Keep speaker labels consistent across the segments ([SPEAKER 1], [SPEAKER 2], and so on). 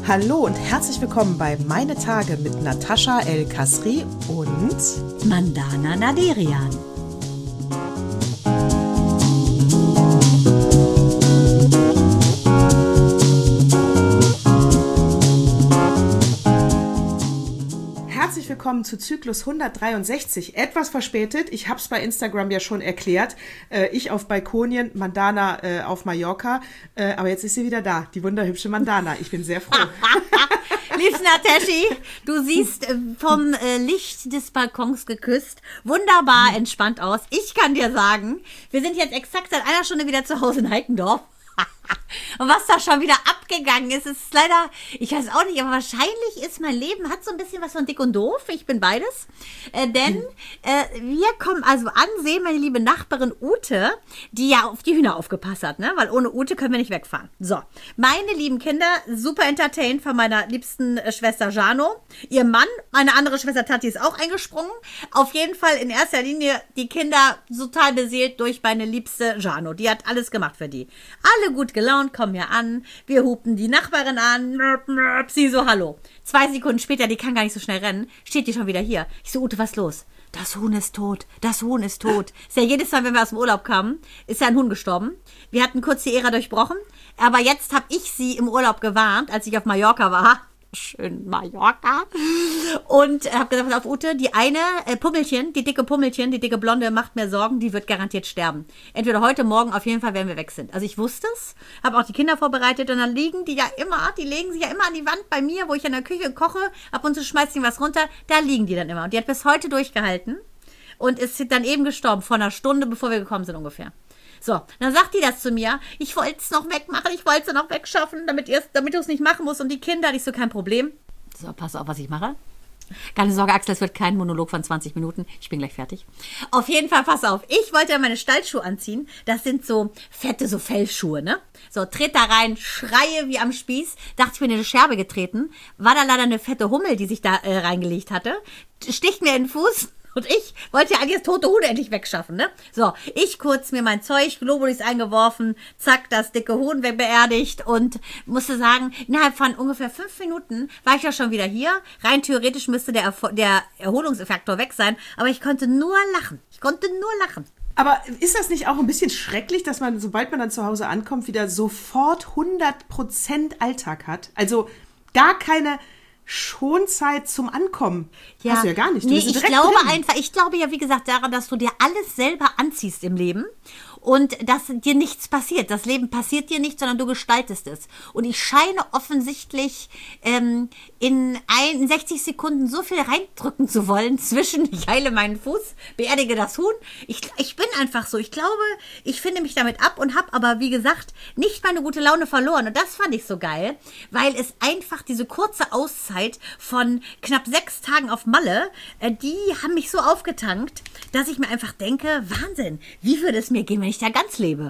[SPEAKER 1] Hallo und herzlich willkommen bei Meine Tage mit Natascha El-Kasri und
[SPEAKER 2] Mandana Naderian.
[SPEAKER 1] Herzlich willkommen zu Zyklus 163, etwas verspätet. Ich habe es bei Instagram ja schon erklärt. Ich auf Balkonien, Mandana auf Mallorca. Aber jetzt ist sie wieder da, die wunderhübsche Mandana. Ich bin sehr froh.
[SPEAKER 2] Liebste Nataschi, du siehst vom Licht des Balkons geküsst, wunderbar entspannt aus. Ich kann dir sagen, wir sind jetzt exakt seit einer Stunde wieder zu Hause in Heikendorf. Und was da schon wieder abgegangen ist, ist leider, ich weiß auch nicht, aber wahrscheinlich ist mein Leben, hat so ein bisschen was von dick und doof. Ich bin beides. Denn wir kommen also an, sehen meine liebe Nachbarin Ute, die ja auf die Hühner aufgepasst hat, ne? Weil ohne Ute können wir nicht wegfahren. So, meine lieben Kinder, super entertained von meiner liebsten Schwester Jano. Ihr Mann, meine andere Schwester Tati ist auch eingesprungen. Auf jeden Fall in erster Linie die Kinder total beseelt durch meine liebste Jano. Die hat alles gemacht für die. Alle gut gelaunt, kommen hier an, wir hupen die Nachbarin an, sie so, hallo. 2 Sekunden später, die kann gar nicht so schnell rennen, steht die schon wieder hier. Ich so, Ute, was ist los? Das Huhn ist tot, das Huhn ist tot. Ist ja jedes Mal, wenn wir aus dem Urlaub kamen, ist ja ein Huhn gestorben. Wir hatten kurz die Ära durchbrochen, aber jetzt habe ich sie im Urlaub gewarnt, als ich auf Mallorca war. Schön Mallorca. Und habe gesagt, pass auf, Ute, die eine Pummelchen, die dicke Blonde macht mir Sorgen, die wird garantiert sterben. Entweder heute, morgen, auf jeden Fall, wenn wir weg sind. Also ich wusste es, habe auch die Kinder vorbereitet und dann liegen die legen sich ja immer an die Wand bei mir, wo ich in der Küche koche, ab und zu schmeißt ihnen was runter, da liegen die dann immer. Und die hat bis heute durchgehalten und ist dann eben gestorben, vor einer Stunde, bevor wir gekommen sind ungefähr. So, dann sagt die das zu mir, ich wollte es noch wegmachen, ich wollte es noch wegschaffen, damit du es nicht machen musst. Und die Kinder, ich so, kein Problem. So, pass auf, was ich mache. Keine Sorge, Axel, es wird kein Monolog von 20 Minuten. Ich bin gleich fertig. Auf jeden Fall, pass auf. Ich wollte meine Stallschuhe anziehen. Das sind so fette, so Fellschuhe, ne? So, tritt da rein, schreie wie am Spieß. Dachte, ich bin in eine Scherbe getreten. War da leider eine fette Hummel, die sich da reingelegt hatte. Sticht mir in den Fuß. Und ich wollte ja eigentlich das tote Huhn endlich wegschaffen, ne? So, ich kurz mir mein Zeug, Globulis eingeworfen, zack, das dicke Huhn beerdigt und musste sagen, innerhalb von ungefähr 5 Minuten war ich ja schon wieder hier. Rein theoretisch müsste der Erholungsfaktor weg sein, aber ich konnte nur lachen.
[SPEAKER 1] Aber ist das nicht auch ein bisschen schrecklich, dass man, sobald man dann zu Hause ankommt, wieder sofort 100% Alltag hat? Also gar keine Schonzeit zum Ankommen. Ja. Hast du ja gar nicht.
[SPEAKER 2] Nee, ich glaube ja, wie gesagt, daran, dass du dir alles selber anziehst im Leben und dass dir nichts passiert. Das Leben passiert dir nicht, sondern du gestaltest es. Und ich scheine offensichtlich in 60 Sekunden so viel reindrücken zu wollen zwischen, ich heile meinen Fuß, beerdige das Huhn. Ich bin einfach so. Ich glaube, ich finde mich damit ab und habe aber, wie gesagt, nicht meine gute Laune verloren. Und das fand ich so geil, weil es einfach diese kurze Auszeit von knapp 6 Tagen auf Malle, die haben mich so aufgetankt, dass ich mir einfach denke, Wahnsinn, wie würde es mir gehen, wenn ich da ganz lebe?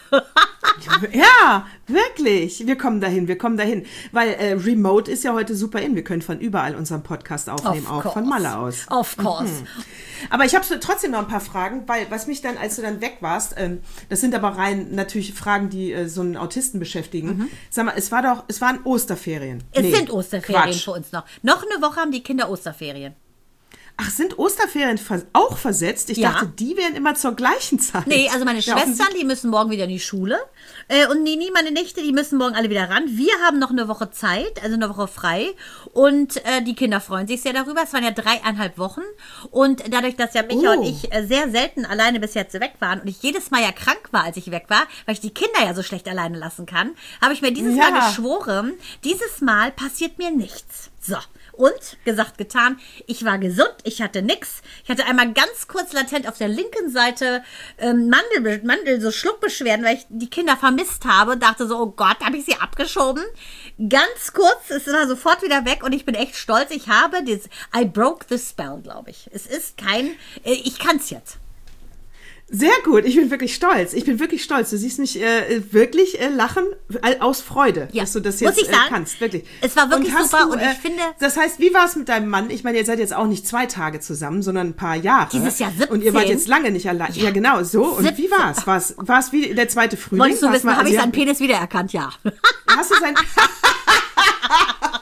[SPEAKER 1] Ja, wirklich. Wir kommen dahin. Weil Remote ist ja heute super in. Wir können von überall unseren Podcast aufnehmen, auch von Malle aus.
[SPEAKER 2] Of course.
[SPEAKER 1] Aber ich habe trotzdem noch ein paar Fragen, weil was mich dann, als du dann weg warst, das sind aber rein natürlich Fragen, die so einen Autisten beschäftigen. Sag mal, es waren Osterferien.
[SPEAKER 2] Es sind Osterferien für uns noch. Noch eine Woche haben die Kinder Osterferien.
[SPEAKER 1] Ach, sind Osterferien auch versetzt? Ich dachte, die wären immer zur gleichen Zeit.
[SPEAKER 2] Nee, also meine Schwestern, die müssen morgen wieder in die Schule. Und Nini, meine Nichte, die müssen morgen alle wieder ran. Wir haben noch eine Woche Zeit, also eine Woche frei. Und die Kinder freuen sich sehr darüber. Es waren ja 3,5 Wochen. Und dadurch, dass ja Micha und ich sehr selten alleine bis jetzt weg waren und ich jedes Mal ja krank war, als ich weg war, weil ich die Kinder ja so schlecht alleine lassen kann, habe ich mir dieses Mal geschworen, dieses Mal passiert mir nichts. So. Und, gesagt, getan, ich war gesund, ich hatte nix. Ich hatte einmal ganz kurz latent auf der linken Seite so Schluckbeschwerden, weil ich die Kinder vermisst habe. Dachte so, oh Gott, habe ich sie abgeschoben. Ganz kurz, es war sofort wieder weg und ich bin echt stolz. Ich habe I broke the spell, glaube ich. Es ist ich kann's jetzt.
[SPEAKER 1] Sehr gut, ich bin wirklich stolz. Du siehst mich wirklich lachen aus Freude, dass du das jetzt kannst. Wirklich.
[SPEAKER 2] Es war wirklich super und ich finde...
[SPEAKER 1] Das heißt, wie war es mit deinem Mann? Ich meine, ihr seid jetzt auch nicht 2 Tage zusammen, sondern ein paar Jahre.
[SPEAKER 2] Dieses Jahr 17.
[SPEAKER 1] Und ihr wart jetzt lange nicht allein. Ja, genau, so. 17. Und wie war es? War es wie der zweite Frühling?
[SPEAKER 2] Wolltest du wissen, habe ich seinen Penis wiedererkannt? Ja.
[SPEAKER 1] Hast du seinen...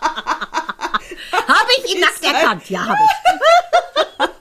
[SPEAKER 2] ich ihn nackt erkannt? Ja, habe ich.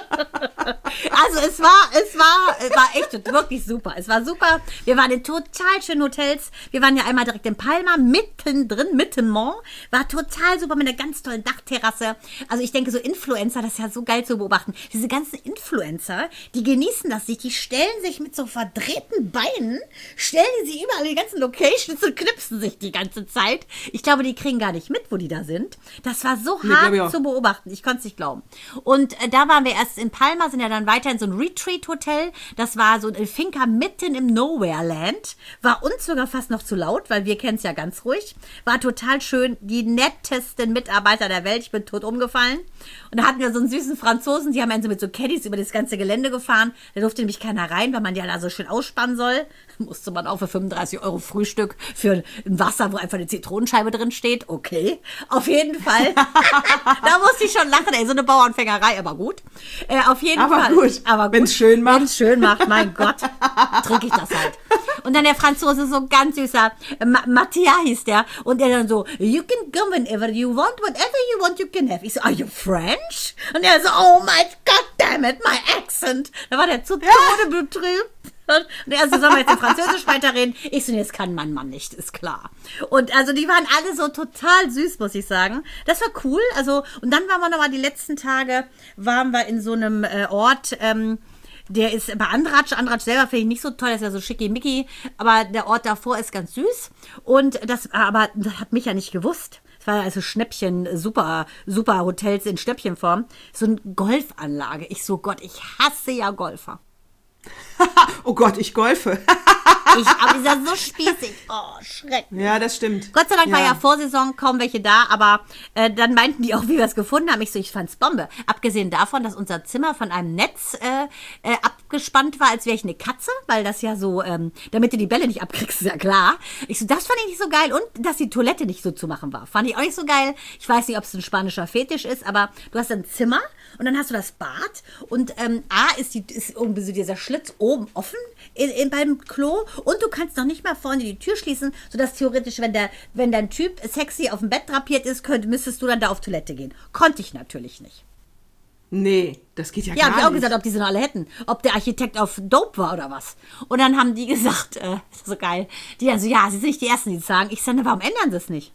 [SPEAKER 2] Also es war echt wirklich super. Es war super. Wir waren in total schönen Hotels. Wir waren ja einmal direkt in Palma, mittendrin, Mont. War total super mit einer ganz tollen Dachterrasse. Also ich denke, so Influencer, das ist ja so geil zu beobachten. Diese ganzen Influencer, die genießen das nicht. Die stellen sich mit so verdrehten Beinen, stellen die sich überall in die ganzen Locations und knipsen sich die ganze Zeit. Ich glaube, die kriegen gar nicht mit, wo die da sind. Das war so hart zu beobachten. Ich konnte es nicht glauben. Und da waren wir erst in Palma, sind ja dann weiter in so ein Retreat-Hotel. Das war so ein Finca mitten im Nowhere-Land. War uns sogar fast noch zu laut, weil wir kennen es ja ganz ruhig. War total schön. Die nettesten Mitarbeiter der Welt. Ich bin tot umgefallen. Und da hatten wir so einen süßen Franzosen, die haben einen so mit so Caddies über das ganze Gelände gefahren. Da durfte nämlich keiner rein, weil man ja da so schön ausspannen soll. Musste man auch für 35 € Frühstück für ein Wasser, wo einfach eine Zitronenscheibe drin steht. Okay, auf jeden Fall. Da musste ich schon lachen, ey, so eine Bauernfängerei, aber gut. Auf jeden Fall.
[SPEAKER 1] Aber gut, wenn es schön macht.
[SPEAKER 2] Wenn es schön macht, mein Gott, trinke ich das halt. Und dann der Franzose, so ganz süßer, Mattia hieß der. Und der dann so, you can go whenever you want, whatever you want, you can have. Ich so, are you French? Und er so, oh my God damn it, my accent. Da war der zu Tode betrübt. Und er so, sollen wir jetzt in Französisch weiterreden? Ich so, nee, das kann mein Mann nicht, ist klar. Und also die waren alle so total süß, muss ich sagen. Das war cool. Also, und dann waren wir nochmal die letzten Tage, waren wir in so einem Ort, der ist bei Andratsch. Andratsch selber finde ich nicht so toll, das ist ja so schickimicki, aber der Ort davor ist ganz süß. Und das hat mich ja nicht gewusst. Es war also Schnäppchen, super Hotels in Schnäppchenform. So eine Golfanlage. Ich so, Gott, ich hasse ja Golfer.
[SPEAKER 1] Oh Gott, ich golfe.
[SPEAKER 2] Aber ist ja so spießig. Oh, schrecklich.
[SPEAKER 1] Ja, das stimmt.
[SPEAKER 2] Gott sei Dank war ja Vorsaison kaum welche da, aber dann meinten die auch, wie wir es gefunden haben. Ich so, ich fand's Bombe. Abgesehen davon, dass unser Zimmer von einem Netz abgespannt war, als wäre ich eine Katze, weil das ja so, damit du die Bälle nicht abkriegst, ist ja klar. Ich so, das fand ich nicht so geil. Und dass die Toilette nicht so zu machen war. Fand ich auch nicht so geil. Ich weiß nicht, ob es ein spanischer Fetisch ist, aber du hast ein Zimmer und dann hast du das Bad und ist irgendwie so dieser Schlitz oben offen beim Klo und du kannst noch nicht mal vorne die Tür schließen, sodass theoretisch, wenn dein Typ sexy auf dem Bett drapiert ist, müsstest du dann da auf Toilette gehen. Konnte ich natürlich nicht.
[SPEAKER 1] Nee, das geht ja gar nicht.
[SPEAKER 2] Ja, hab ich auch gesagt, ob die sie noch alle hätten. Ob der Architekt auf Dope war oder was. Und dann haben die gesagt, das ist so geil, die dann so, ja, sie sind nicht die Ersten, die das sagen. Ich sage, warum ändern sie es nicht?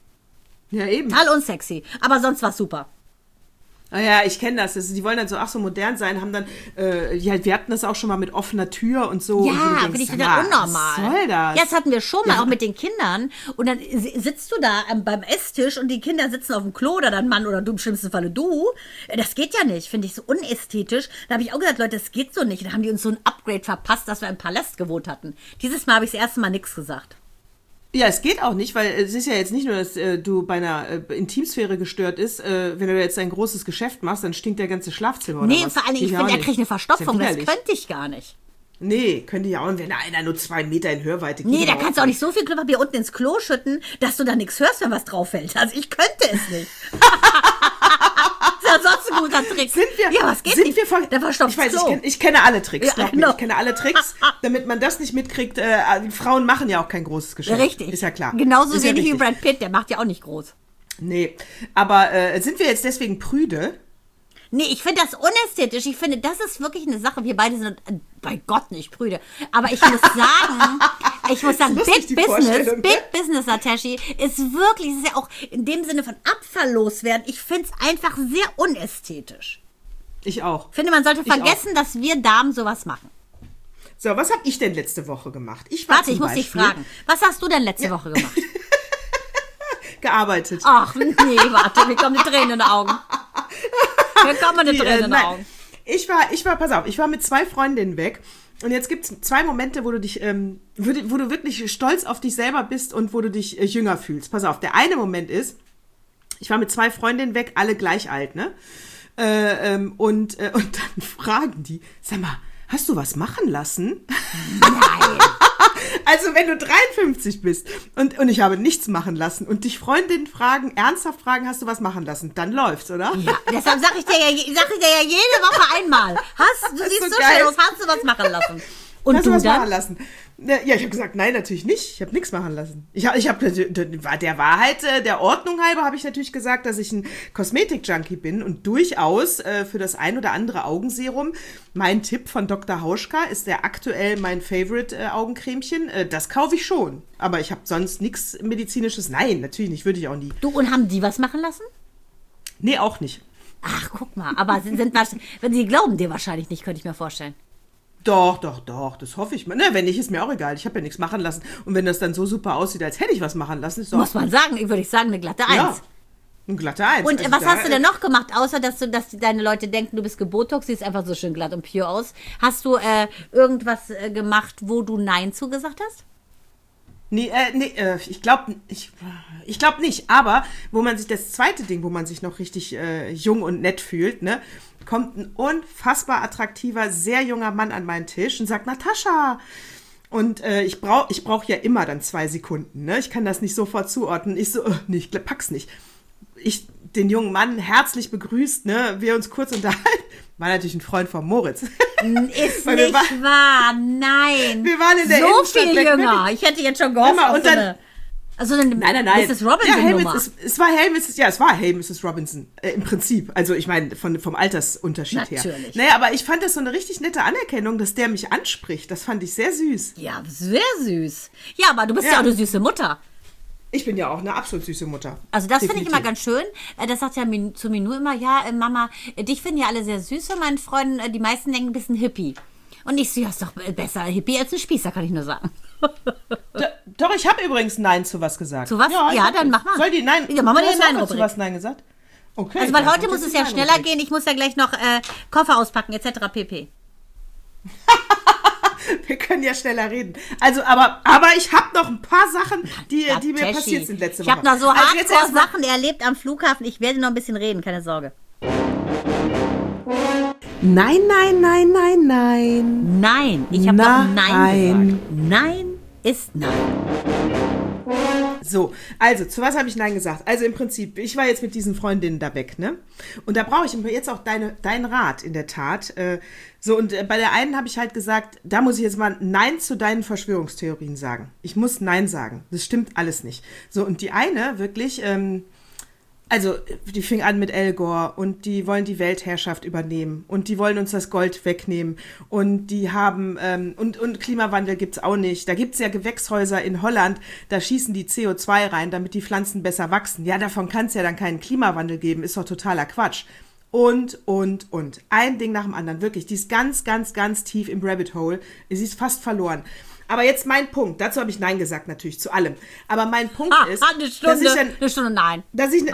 [SPEAKER 1] Ja, eben.
[SPEAKER 2] Total unsexy. Aber sonst war es super.
[SPEAKER 1] Ah ja, ich kenne das. Die wollen dann so modern sein, haben dann, wir hatten das auch schon mal mit offener Tür und so.
[SPEAKER 2] Ja,
[SPEAKER 1] und
[SPEAKER 2] finde ich total unnormal.
[SPEAKER 1] Was soll das?
[SPEAKER 2] Ja, das hatten wir schon mal, auch mit den Kindern. Und dann sitzt du da beim Esstisch und die Kinder sitzen auf dem Klo oder dein Mann oder du, im schlimmsten Falle du. Das geht ja nicht, finde ich so unästhetisch. Da habe ich auch gesagt, Leute, das geht so nicht. Da haben die uns so ein Upgrade verpasst, dass wir im Palast gewohnt hatten. Dieses Mal habe ich das erste Mal nichts gesagt.
[SPEAKER 1] Ja, es geht auch nicht, weil es ist ja jetzt nicht nur, dass du bei einer Intimsphäre gestört ist. Wenn du jetzt ein großes Geschäft machst, dann stinkt der ganze Schlafzimmer oder was.
[SPEAKER 2] Nee, vor allem, ich finde, er kriegt eine Verstopfung. Das könnte ich gar nicht.
[SPEAKER 1] Nee, könnte ich auch. Und wenn da einer nur 2 Meter in Hörweite geht.
[SPEAKER 2] Nee, da kannst du auch nicht so viel Klopapier unten ins Klo schütten, dass du da nichts hörst, wenn was drauf fällt. Also ich könnte es nicht. Das ist ja sonst ein guter Trick. Was geht nicht?
[SPEAKER 1] Der verstopft Klo. Ich kenne alle Tricks. Ja, genau. Ich kenne alle Tricks, damit man das nicht mitkriegt. Frauen machen ja auch kein großes Geschäft.
[SPEAKER 2] Richtig.
[SPEAKER 1] Ist ja klar.
[SPEAKER 2] Genauso wenig wie Brad Pitt, der macht ja auch nicht groß.
[SPEAKER 1] Nee, aber sind wir jetzt deswegen prüde?
[SPEAKER 2] Nee, ich finde das unästhetisch. Ich finde, das ist wirklich eine Sache. Wir beide sind, bei Gott, nicht Brüder. Aber ich muss sagen, Big Business, Nataschi, ist wirklich, es ist ja auch in dem Sinne von Abfall loswerden. Ich finde es einfach sehr unästhetisch.
[SPEAKER 1] Ich auch.
[SPEAKER 2] Ich finde, man sollte vergessen, dass wir Damen sowas machen.
[SPEAKER 1] So, was habe ich denn letzte Woche gemacht?
[SPEAKER 2] Ich muss dich fragen. Was hast du denn letzte Woche gemacht?
[SPEAKER 1] Gearbeitet.
[SPEAKER 2] Ach, nee, warte, mir kommen die Tränen in die Augen.
[SPEAKER 1] Pass auf, ich war mit 2 Freundinnen weg und jetzt gibt es 2 Momente, wo du dich, wo du wirklich stolz auf dich selber bist und wo du dich jünger fühlst. Pass auf, der eine Moment ist, ich war mit 2 Freundinnen weg, alle gleich alt, ne? Und dann fragen die, sag mal, hast du was machen lassen?
[SPEAKER 2] Nein.
[SPEAKER 1] Also wenn du 53 bist und ich habe nichts machen lassen und dich Freundinnen ernsthaft fragen, hast du was machen lassen, dann läuft's, oder?
[SPEAKER 2] Ja, deshalb sag ich dir ja jede Woche einmal. Du siehst so schön aus, hast du was machen lassen? Und
[SPEAKER 1] hast du was machen lassen? Ja, ich habe gesagt, nein, natürlich nicht. Ich habe nichts machen lassen. Der war halt, der Ordnung halber habe ich natürlich gesagt, dass ich ein Kosmetik-Junkie bin und durchaus für das ein oder andere Augenserum. Mein Tipp von Dr. Hauschka ist der aktuell mein Favorite Augencremchen. Das kaufe ich schon. Aber ich habe sonst nichts Medizinisches. Nein, natürlich nicht, würde ich auch nie.
[SPEAKER 2] Du, und haben die was machen lassen?
[SPEAKER 1] Nee, auch nicht.
[SPEAKER 2] Ach, guck mal, aber wenn sie glauben dir wahrscheinlich nicht, könnte ich mir vorstellen.
[SPEAKER 1] Doch, das hoffe ich mal. Ne, wenn nicht, ist mir auch egal. Ich habe ja nichts machen lassen. Und wenn das dann so super aussieht, als hätte ich was machen lassen, ist doch...
[SPEAKER 2] Muss man sagen, würde ich sagen, eine glatte 1.
[SPEAKER 1] Ja, eine glatte 1.
[SPEAKER 2] Und
[SPEAKER 1] also
[SPEAKER 2] was hast du denn noch gemacht, außer dass deine Leute denken, du bist gebotox, siehst einfach so schön glatt und pure aus. Hast du irgendwas gemacht, wo du Nein zugesagt hast?
[SPEAKER 1] Nee, ich glaube nicht. Aber wo man sich, das zweite Ding, wo man sich noch richtig jung und nett fühlt, ne, kommt ein unfassbar attraktiver, sehr junger Mann an meinen Tisch und sagt, Natascha. Und ich brauch ja immer dann 2 Sekunden, ne? Ich kann das nicht sofort zuordnen. Ich so, nee, ich pack's nicht. Ich den jungen Mann herzlich begrüßt, ne? Wir uns kurz unterhalten. War natürlich ein Freund von Moritz.
[SPEAKER 2] Ist nicht wahr, nein.
[SPEAKER 1] Wir waren in der
[SPEAKER 2] so
[SPEAKER 1] Innenstadt.
[SPEAKER 2] Viel jünger. Ich hätte jetzt schon gehofft auf so eine... Also
[SPEAKER 1] nein.
[SPEAKER 2] Mrs. Robinson-Nummer.
[SPEAKER 1] Es war Hey Mrs. Robinson, im Prinzip. Also ich meine, vom Altersunterschied
[SPEAKER 2] Natürlich.
[SPEAKER 1] her. Naja, aber ich fand das so eine richtig nette Anerkennung, dass der mich anspricht. Das fand ich sehr süß.
[SPEAKER 2] Ja, sehr süß. Ja, aber du bist ja auch eine süße Mutter.
[SPEAKER 1] Ich bin ja auch eine absolut süße Mutter.
[SPEAKER 2] Also das finde ich immer ganz schön. Das sagt ja zu Minou immer, ja, Mama, dich finden ja alle sehr süß von meinen Freunden. Die meisten denken ein bisschen Hippie. Und ich so, ja, ist doch besser Hippie als ein Spießer, kann ich nur sagen.
[SPEAKER 1] Doch, ich habe übrigens Nein zu was gesagt.
[SPEAKER 2] Zu was? Ja, dann mach mal.
[SPEAKER 1] Soll die Nein?
[SPEAKER 2] Ja, machen wir den Nein-Rubrik.
[SPEAKER 1] Zu was Nein gesagt? Okay.
[SPEAKER 2] Also, weil heute muss es ja schneller gehen. Ich muss ja gleich noch Koffer auspacken, etc. pp.
[SPEAKER 1] Wir können ja schneller reden. Also, aber ich habe noch ein paar Sachen, die mir passiert sind letzte Woche.
[SPEAKER 2] Ich habe noch so Hardcore-Sachen erlebt am Flughafen. Ich werde noch ein bisschen reden, keine Sorge.
[SPEAKER 1] Nein.
[SPEAKER 2] Nein, ich habe noch Nein gesagt. Nein ist Nein.
[SPEAKER 1] So, also, zu was habe ich Nein gesagt? Also im Prinzip, ich war jetzt mit diesen Freundinnen da weg, ne? Und da brauche ich jetzt auch deinen Rat, in der Tat. Und bei der einen habe ich halt gesagt, da muss ich jetzt mal Nein zu deinen Verschwörungstheorien sagen. Ich muss Nein sagen. Das stimmt alles nicht. So, und die eine wirklich... Also, die fing an mit Al Gore und die wollen die Weltherrschaft übernehmen und die wollen uns das Gold wegnehmen und die haben, und Klimawandel gibt's auch nicht. Da gibt's ja Gewächshäuser in Holland, da schießen die CO2 rein, damit die Pflanzen besser wachsen. Ja, davon kann's ja dann keinen Klimawandel geben, ist doch totaler Quatsch. Und. Ein Ding nach dem anderen, wirklich. Die ist ganz, ganz, ganz tief im Rabbit Hole. Sie ist fast verloren. Aber jetzt mein Punkt, dazu habe ich Nein gesagt natürlich, zu allem. Aber mein Punkt ist,
[SPEAKER 2] eine Stunde Nein.
[SPEAKER 1] Dass ich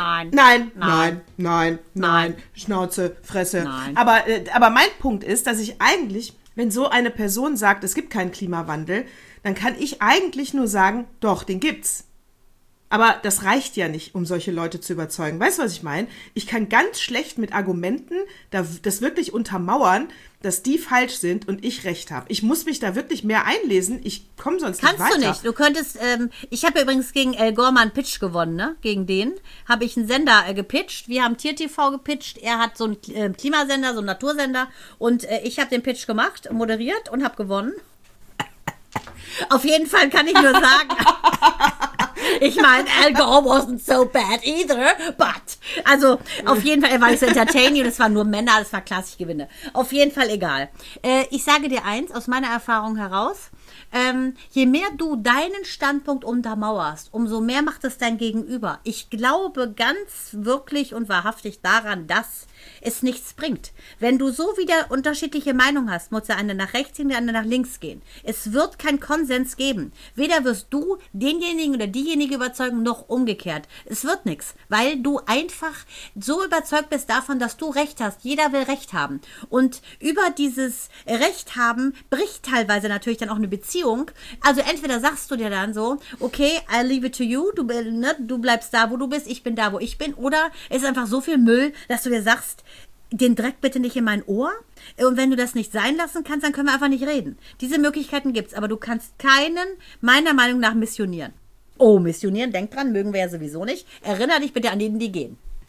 [SPEAKER 1] Nein, Schnauze, Fresse.
[SPEAKER 2] Nein.
[SPEAKER 1] Aber mein Punkt ist, dass ich eigentlich, wenn so eine Person sagt, es gibt keinen Klimawandel, dann kann ich eigentlich nur sagen, doch, den gibt's. Aber das reicht ja nicht, um solche Leute zu überzeugen. Weißt du, was ich meine? Ich kann ganz schlecht mit Argumenten das wirklich untermauern, dass die falsch sind und ich recht habe. Ich muss mich da wirklich mehr einlesen. Ich komme sonst nicht weiter.
[SPEAKER 2] Kannst du nicht. Du könntest, ich habe ja übrigens gegen Al Gore mal einen Pitch gewonnen, ne? Gegen den habe ich einen Sender gepitcht. Wir haben Tier-TV gepitcht. Er hat so einen Klimasender, so einen Natursender. Und ich habe den Pitch gemacht, moderiert und habe gewonnen. Auf jeden Fall kann ich nur sagen... Ich meine, Al Gore wasn't so bad either, but... Also, auf jeden Fall, er war nicht so entertaining und es waren nur Männer, das war klasse, ich gewinne. Auf jeden Fall egal. Ich sage dir eins, aus meiner Erfahrung heraus, je mehr du deinen Standpunkt untermauerst, umso mehr macht es dein Gegenüber. Ich glaube ganz wirklich und wahrhaftig daran, dass es nichts bringt. Wenn du so wieder unterschiedliche Meinungen hast, muss der eine nach rechts gehen, der andere nach links gehen. Es wird keinen Konsens geben. Weder wirst du denjenigen oder diejenige überzeugen, noch umgekehrt. Es wird nichts, weil du einfach so überzeugt bist davon, dass du Recht hast. Jeder will Recht haben. Und über dieses Recht haben bricht teilweise natürlich dann auch eine Beziehung. Also entweder sagst du dir dann so, okay, I leave it to you, du bleibst da, wo du bist, ich bin da, wo ich bin. Oder es ist einfach so viel Müll, dass du dir sagst, den Dreck bitte nicht in mein Ohr. Und wenn du das nicht sein lassen kannst, dann können wir einfach nicht reden. Diese Möglichkeiten gibt's, aber du kannst keinen, meiner Meinung nach, missionieren. Oh, missionieren, denk dran, mögen wir ja sowieso nicht. Erinner dich bitte an die gehen.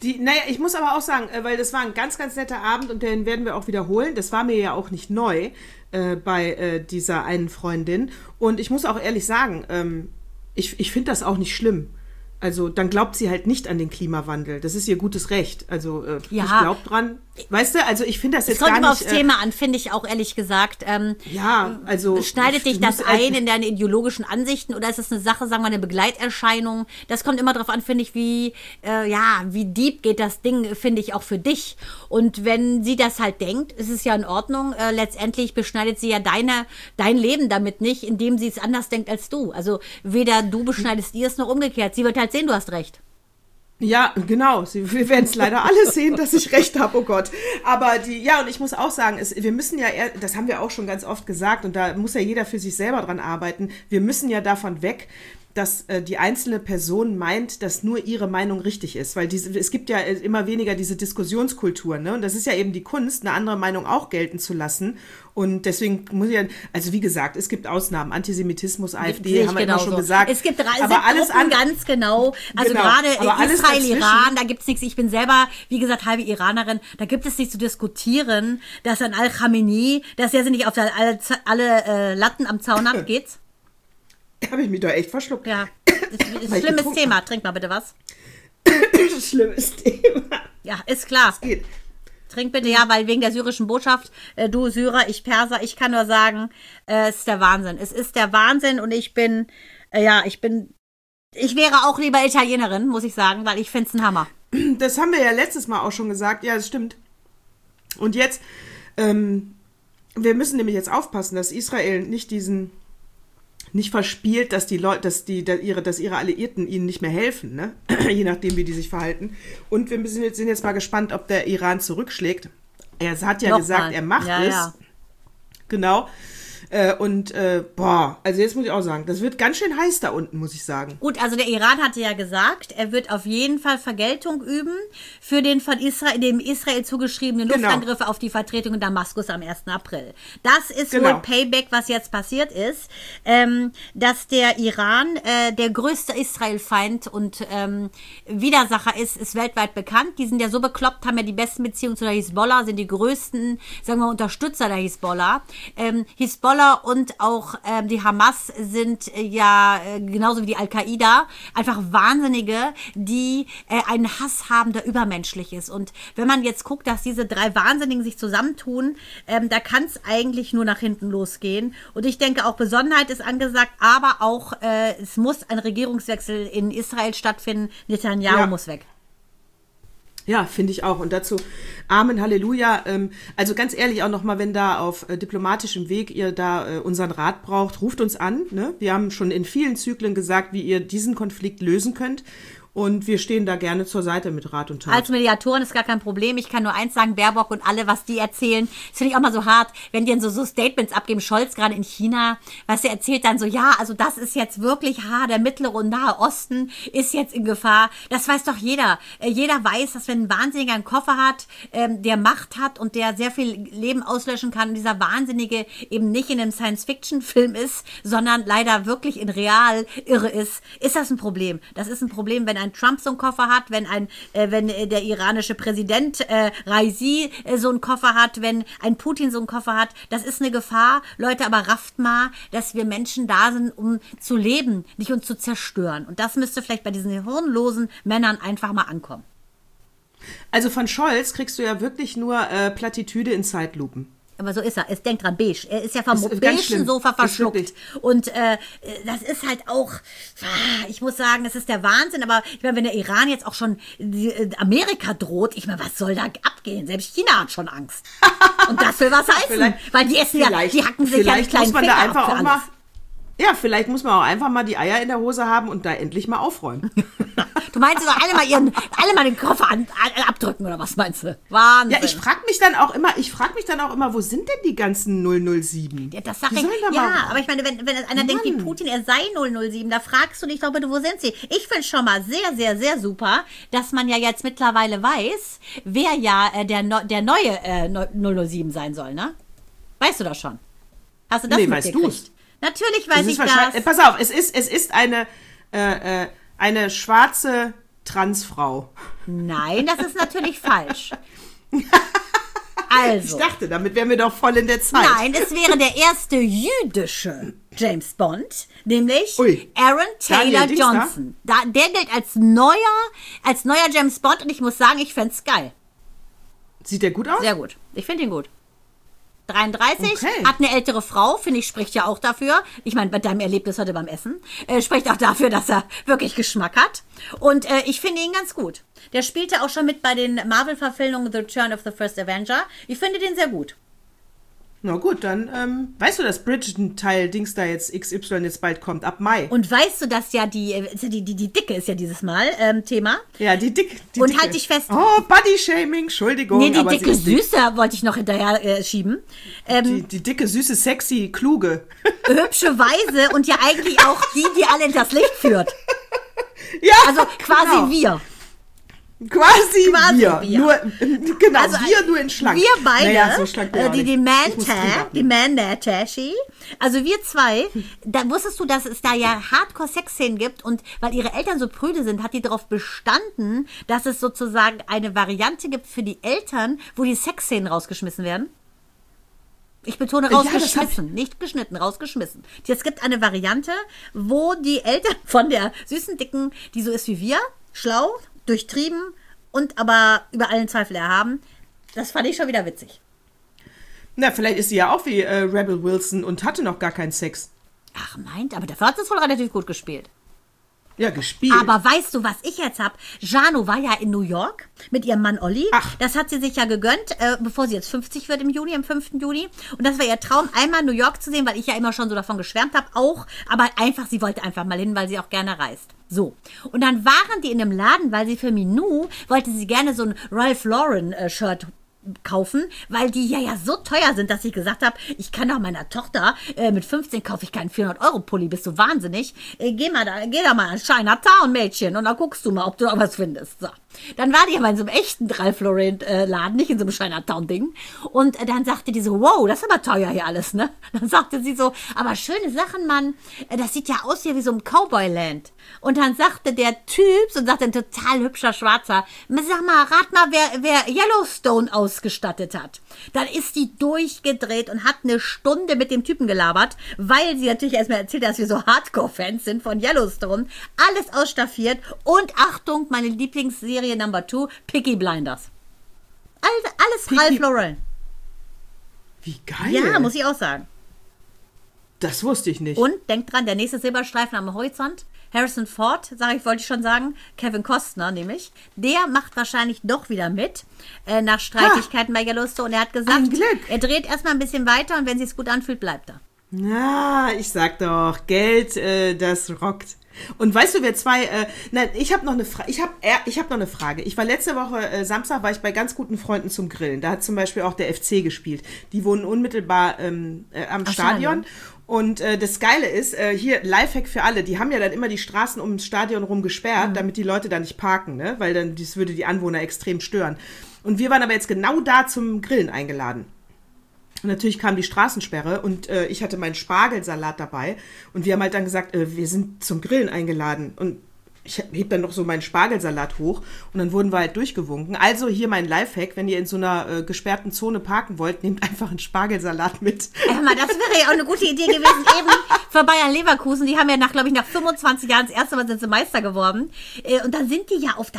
[SPEAKER 1] Naja, ich muss aber auch sagen, weil das war ein ganz, ganz netter Abend und den werden wir auch wiederholen. Das war mir ja auch nicht neu bei dieser einen Freundin. Und ich muss auch ehrlich sagen, ich finde das auch nicht schlimm. Also dann glaubt sie halt nicht an den Klimawandel. Das ist ihr gutes Recht. Also ich glaube dran. Weißt du, also ich finde das jetzt gar nicht...
[SPEAKER 2] Es kommt immer aufs Thema an, finde ich auch ehrlich gesagt.
[SPEAKER 1] Also...
[SPEAKER 2] Schneidet dich das ein in deine ideologischen Ansichten oder ist es eine Sache, sagen wir, eine Begleiterscheinung? Das kommt immer darauf an, finde ich, wie deep geht das Ding, finde ich, auch für dich. Und wenn sie das halt denkt, ist es ja in Ordnung. Letztendlich beschneidet sie ja dein Leben damit nicht, indem sie es anders denkt als du. Also weder du beschneidest ihr es noch umgekehrt. Sie wird halt sehen, du hast recht.
[SPEAKER 1] Ja, genau. Wir werden es leider alle sehen, dass ich recht habe, oh Gott. Aber und ich muss auch sagen, wir müssen ja, das haben wir auch schon ganz oft gesagt und da muss ja jeder für sich selber dran arbeiten, wir müssen ja davon weg, dass die einzelne Person meint, dass nur ihre Meinung richtig ist. Weil es gibt ja immer weniger diese Diskussionskultur, ne? Und das ist ja eben die Kunst, eine andere Meinung auch gelten zu lassen. Und deswegen muss ich also wie gesagt, es gibt Ausnahmen. Antisemitismus, AfD, haben wir immer schon gesagt.
[SPEAKER 2] Es gibt alles ganz genau. Also gerade Israel, Iran, da gibt's nichts. Ich bin selber, wie gesagt, halbe Iranerin. Da gibt es nichts zu diskutieren, dass an Al-Khamenei, dass er sich nicht auf alle Latten am Zaun hat. Geht's?
[SPEAKER 1] Habe ich mich doch echt verschluckt.
[SPEAKER 2] Ja, das ist ein schlimmes Thema. Trink mal bitte was.
[SPEAKER 1] Schlimmes Thema.
[SPEAKER 2] Ja, ist klar.
[SPEAKER 1] Es geht.
[SPEAKER 2] Trink bitte, ja, weil wegen der syrischen Botschaft, du Syrer, ich Perser, ich kann nur sagen, es ist der Wahnsinn. Es ist der Wahnsinn und ich wäre auch lieber Italienerin, muss ich sagen, weil ich finde es ein Hammer.
[SPEAKER 1] Das haben wir ja letztes Mal auch schon gesagt. Ja, das stimmt. Und jetzt, wir müssen nämlich jetzt aufpassen, dass Israel nicht verspielt, dass ihre Alliierten ihnen nicht mehr helfen, ne? Je nachdem, wie die sich verhalten. Und wir sind jetzt mal gespannt, ob der Iran zurückschlägt. Er hat ja gesagt, er macht es. Ja. Genau. Also jetzt muss ich auch sagen, das wird ganz schön heiß da unten, muss ich sagen.
[SPEAKER 2] Gut, also der Iran hatte ja gesagt, er wird auf jeden Fall Vergeltung üben für den von dem Israel zugeschriebenen Luftangriffe auf die Vertretung in Damaskus am 1. April. Das ist wohl Payback, was jetzt passiert ist, dass der Iran der größte Israel-Feind und Widersacher ist weltweit bekannt. Die sind ja so bekloppt, haben ja die besten Beziehungen zu der Hisbollah, sind die größten, sagen wir, Unterstützer der Hisbollah. Hisbollah und auch die Hamas sind genauso wie die Al-Qaida einfach Wahnsinnige, die einen Hass haben, der übermenschlich ist. Und wenn man jetzt guckt, dass diese drei Wahnsinnigen sich zusammentun, da kann es eigentlich nur nach hinten losgehen. Und ich denke, auch Besonnenheit ist angesagt, aber auch es muss ein Regierungswechsel in Israel stattfinden. Netanyahu muss weg.
[SPEAKER 1] Ja, finde ich auch. Und dazu Amen, Halleluja. Also ganz ehrlich auch nochmal, wenn da auf diplomatischem Weg ihr da unseren Rat braucht, ruft uns an. Ne? Wir haben schon in vielen Zyklen gesagt, wie ihr diesen Konflikt lösen könnt. Und wir stehen da gerne zur Seite mit Rat und Tat.
[SPEAKER 2] Als Mediatorin ist gar kein Problem. Ich kann nur eins sagen, Baerbock und alle, was die erzählen, das finde ich auch mal so hart, wenn die dann so Statements abgeben. Scholz gerade in China, was er erzählt dann so, ja, also das ist jetzt wirklich, der Mittlere und Nahe Osten ist jetzt in Gefahr. Das weiß doch jeder. Jeder weiß, dass wenn ein Wahnsinniger einen Koffer hat, der Macht hat und der sehr viel Leben auslöschen kann und dieser Wahnsinnige eben nicht in einem Science-Fiction-Film ist, sondern leider wirklich in real irre ist das ein Problem. Das ist ein Problem, wenn ein Trump so einen Koffer hat, wenn der iranische Präsident Raisi so einen Koffer hat, wenn ein Putin so einen Koffer hat. Das ist eine Gefahr. Leute, aber rafft mal, dass wir Menschen da sind, um zu leben, nicht uns zu zerstören. Und das müsste vielleicht bei diesen hirnlosen Männern einfach mal ankommen.
[SPEAKER 1] Also von Scholz kriegst du ja wirklich nur Plattitüde in Zeitlupen.
[SPEAKER 2] Aber so ist er. Es denkt dran, beige. Er ist ja vom beigen Sofa verschluckt. Und das ist halt auch, ich muss sagen, das ist der Wahnsinn. Aber ich meine, wenn der Iran jetzt auch schon Amerika droht, ich meine, was soll da abgehen? Selbst China hat schon Angst. Und das will was heißen. Weil die essen die hacken sich ja nicht kleinen Finger ab für alles.
[SPEAKER 1] Ja, vielleicht muss man auch einfach mal die Eier in der Hose haben und da endlich mal aufräumen.
[SPEAKER 2] Du meinst also alle mal den Koffer abdrücken, oder was meinst du? Wahnsinn.
[SPEAKER 1] Ja, ich frage mich dann auch immer, wo sind denn die ganzen 007?
[SPEAKER 2] Ja, das sag ich. Ja, aber ich meine, wenn einer denkt wie Putin, er sei 007, da fragst du dich doch bitte, wo sind sie? Ich finde schon mal sehr, sehr, sehr super, dass man ja jetzt mittlerweile weiß, wer ja der neue 007 sein soll, ne? Weißt du das schon? Hast du das mitgekriegt?
[SPEAKER 1] Weißt du's?
[SPEAKER 2] Natürlich weiß ich das.
[SPEAKER 1] Pass auf, es ist eine schwarze Transfrau.
[SPEAKER 2] Nein, das ist natürlich falsch. Also.
[SPEAKER 1] Ich dachte, damit wären wir doch voll in der Zeit.
[SPEAKER 2] Nein, es wäre der erste jüdische James Bond, nämlich Aaron Taylor Johnson. Der gilt als neuer James Bond und ich muss sagen, ich fände es geil.
[SPEAKER 1] Sieht der gut aus?
[SPEAKER 2] Sehr gut. Ich finde ihn gut. 33,
[SPEAKER 1] okay.
[SPEAKER 2] Hat eine ältere Frau, finde ich, spricht ja auch dafür. Ich meine, bei deinem Erlebnis heute beim Essen, spricht auch dafür, dass er wirklich Geschmack hat. Und ich finde ihn ganz gut. Der spielte auch schon mit bei den Marvel-Verfilmungen The Return of the First Avenger. Ich finde den sehr gut.
[SPEAKER 1] Na gut, dann weißt du, dass Bridgerton-Teil Dings da jetzt XY jetzt bald kommt, ab Mai.
[SPEAKER 2] Und weißt du, dass ja die Dicke ist ja dieses Mal Thema.
[SPEAKER 1] Ja, die Dicke.
[SPEAKER 2] Und halt dich fest.
[SPEAKER 1] Oh, Body-Shaming, Entschuldigung.
[SPEAKER 2] Nee, die dicke Süße wollte ich noch hinterher schieben.
[SPEAKER 1] Die dicke, süße, sexy, kluge.
[SPEAKER 2] Hübsche Weise und ja eigentlich auch die alle hinters Licht führt.
[SPEAKER 1] Ja,
[SPEAKER 2] also quasi
[SPEAKER 1] genau.
[SPEAKER 2] Wir.
[SPEAKER 1] Quasi wir. Nur, genau,
[SPEAKER 2] also,
[SPEAKER 1] wir nur in schlank.
[SPEAKER 2] Wir beide,
[SPEAKER 1] naja, so schlank
[SPEAKER 2] die Man-Tashi, also wir zwei, da wusstest du, dass es da ja Hardcore-Sex-Szenen gibt und weil ihre Eltern so prüde sind, hat die darauf bestanden, dass es sozusagen eine Variante gibt für die Eltern, wo die Sexszenen rausgeschmissen werden? Ich betone rausgeschmissen, nicht geschnitten, rausgeschmissen. Es gibt eine Variante, wo die Eltern von der süßen Dicken, die so ist wie wir, schlau, durchtrieben und aber über allen Zweifel erhaben. Das fand ich schon wieder witzig.
[SPEAKER 1] Na, vielleicht ist sie ja auch wie Rebel Wilson und hatte noch gar keinen Sex.
[SPEAKER 2] Ach, meint, aber dafür hat sie es wohl relativ gut gespielt.
[SPEAKER 1] Ja, gespielt.
[SPEAKER 2] Aber weißt du, was ich jetzt hab? Jano war ja in New York mit ihrem Mann Olli.
[SPEAKER 1] Ach.
[SPEAKER 2] Das hat sie sich ja gegönnt, bevor sie jetzt 50 wird im Juni, am 5. Juni. Und das war ihr Traum, einmal New York zu sehen, weil ich ja immer schon so davon geschwärmt habe. Auch, aber einfach, sie wollte einfach mal hin, weil sie auch gerne reist. So. Und dann waren die in einem Laden, weil sie für Minou wollte sie gerne so ein Ralph Lauren Shirt kaufen, weil die ja so teuer sind, dass ich gesagt habe, ich kann doch meiner Tochter, mit 15 kaufe ich keinen 400-Euro-Pulli, bist du wahnsinnig? Geh da mal an Chinatown, Mädchen, und dann guckst du mal, ob du da was findest. So. Dann war die aber in so einem echten Ralph Lauren Laden, nicht in so einem Chinatown-Ding. Und dann sagte die so, wow, das ist aber teuer hier alles, ne? Dann sagte sie so, aber schöne Sachen, Mann, das sieht ja aus hier wie so ein Cowboy-Land. Und dann sagte der Typ, so sagte ein total hübscher Schwarzer, sag mal, rat mal, wer Yellowstone ausgestattet hat. Dann ist die durchgedreht und hat eine Stunde mit dem Typen gelabert, weil sie natürlich erstmal erzählt hat, dass wir so Hardcore-Fans sind von Yellowstone. Alles ausstaffiert und Achtung, meine Lieblingsserie Number 2, Peaky Blinders. Alles Ralph Lauren.
[SPEAKER 1] Wie geil.
[SPEAKER 2] Ja, muss ich auch sagen.
[SPEAKER 1] Das wusste ich nicht.
[SPEAKER 2] Und denkt dran, der nächste Silberstreifen am Horizont, Harrison Ford, wollte ich schon sagen, Kevin Costner nämlich, der macht wahrscheinlich doch wieder mit nach Streitigkeiten bei Yellowstone. Und er hat gesagt, er dreht erstmal ein bisschen weiter und wenn sie es gut anfühlt, bleibt er.
[SPEAKER 1] Na, ich sag doch, Geld, das rockt. Und weißt du, wer ich habe noch eine Frage. Ich hab noch eine Frage. Ich war letzte Woche, Samstag war ich bei ganz guten Freunden zum Grillen. Da hat zum Beispiel auch der FC gespielt. Die wohnen unmittelbar am Stadion. Und das Geile ist, hier Lifehack für alle, die haben ja dann immer die Straßen um das Stadion rum gesperrt, damit die Leute da nicht parken, ne? Weil dann das würde die Anwohner extrem stören. Und wir waren aber jetzt genau da zum Grillen eingeladen. Und natürlich kam die Straßensperre und ich hatte meinen Spargelsalat dabei. Und wir haben halt dann gesagt, wir sind zum Grillen eingeladen. Und ich heb dann noch so meinen Spargelsalat hoch und dann wurden wir halt durchgewunken. Also hier mein Lifehack, wenn ihr in so einer gesperrten Zone parken wollt, nehmt einfach einen Spargelsalat mit.
[SPEAKER 2] Das wäre ja auch eine gute Idee gewesen, eben für Bayern Leverkusen. Die haben ja nach 25 Jahren das erste Mal sind sie Meister geworden. Und dann sind die ja auf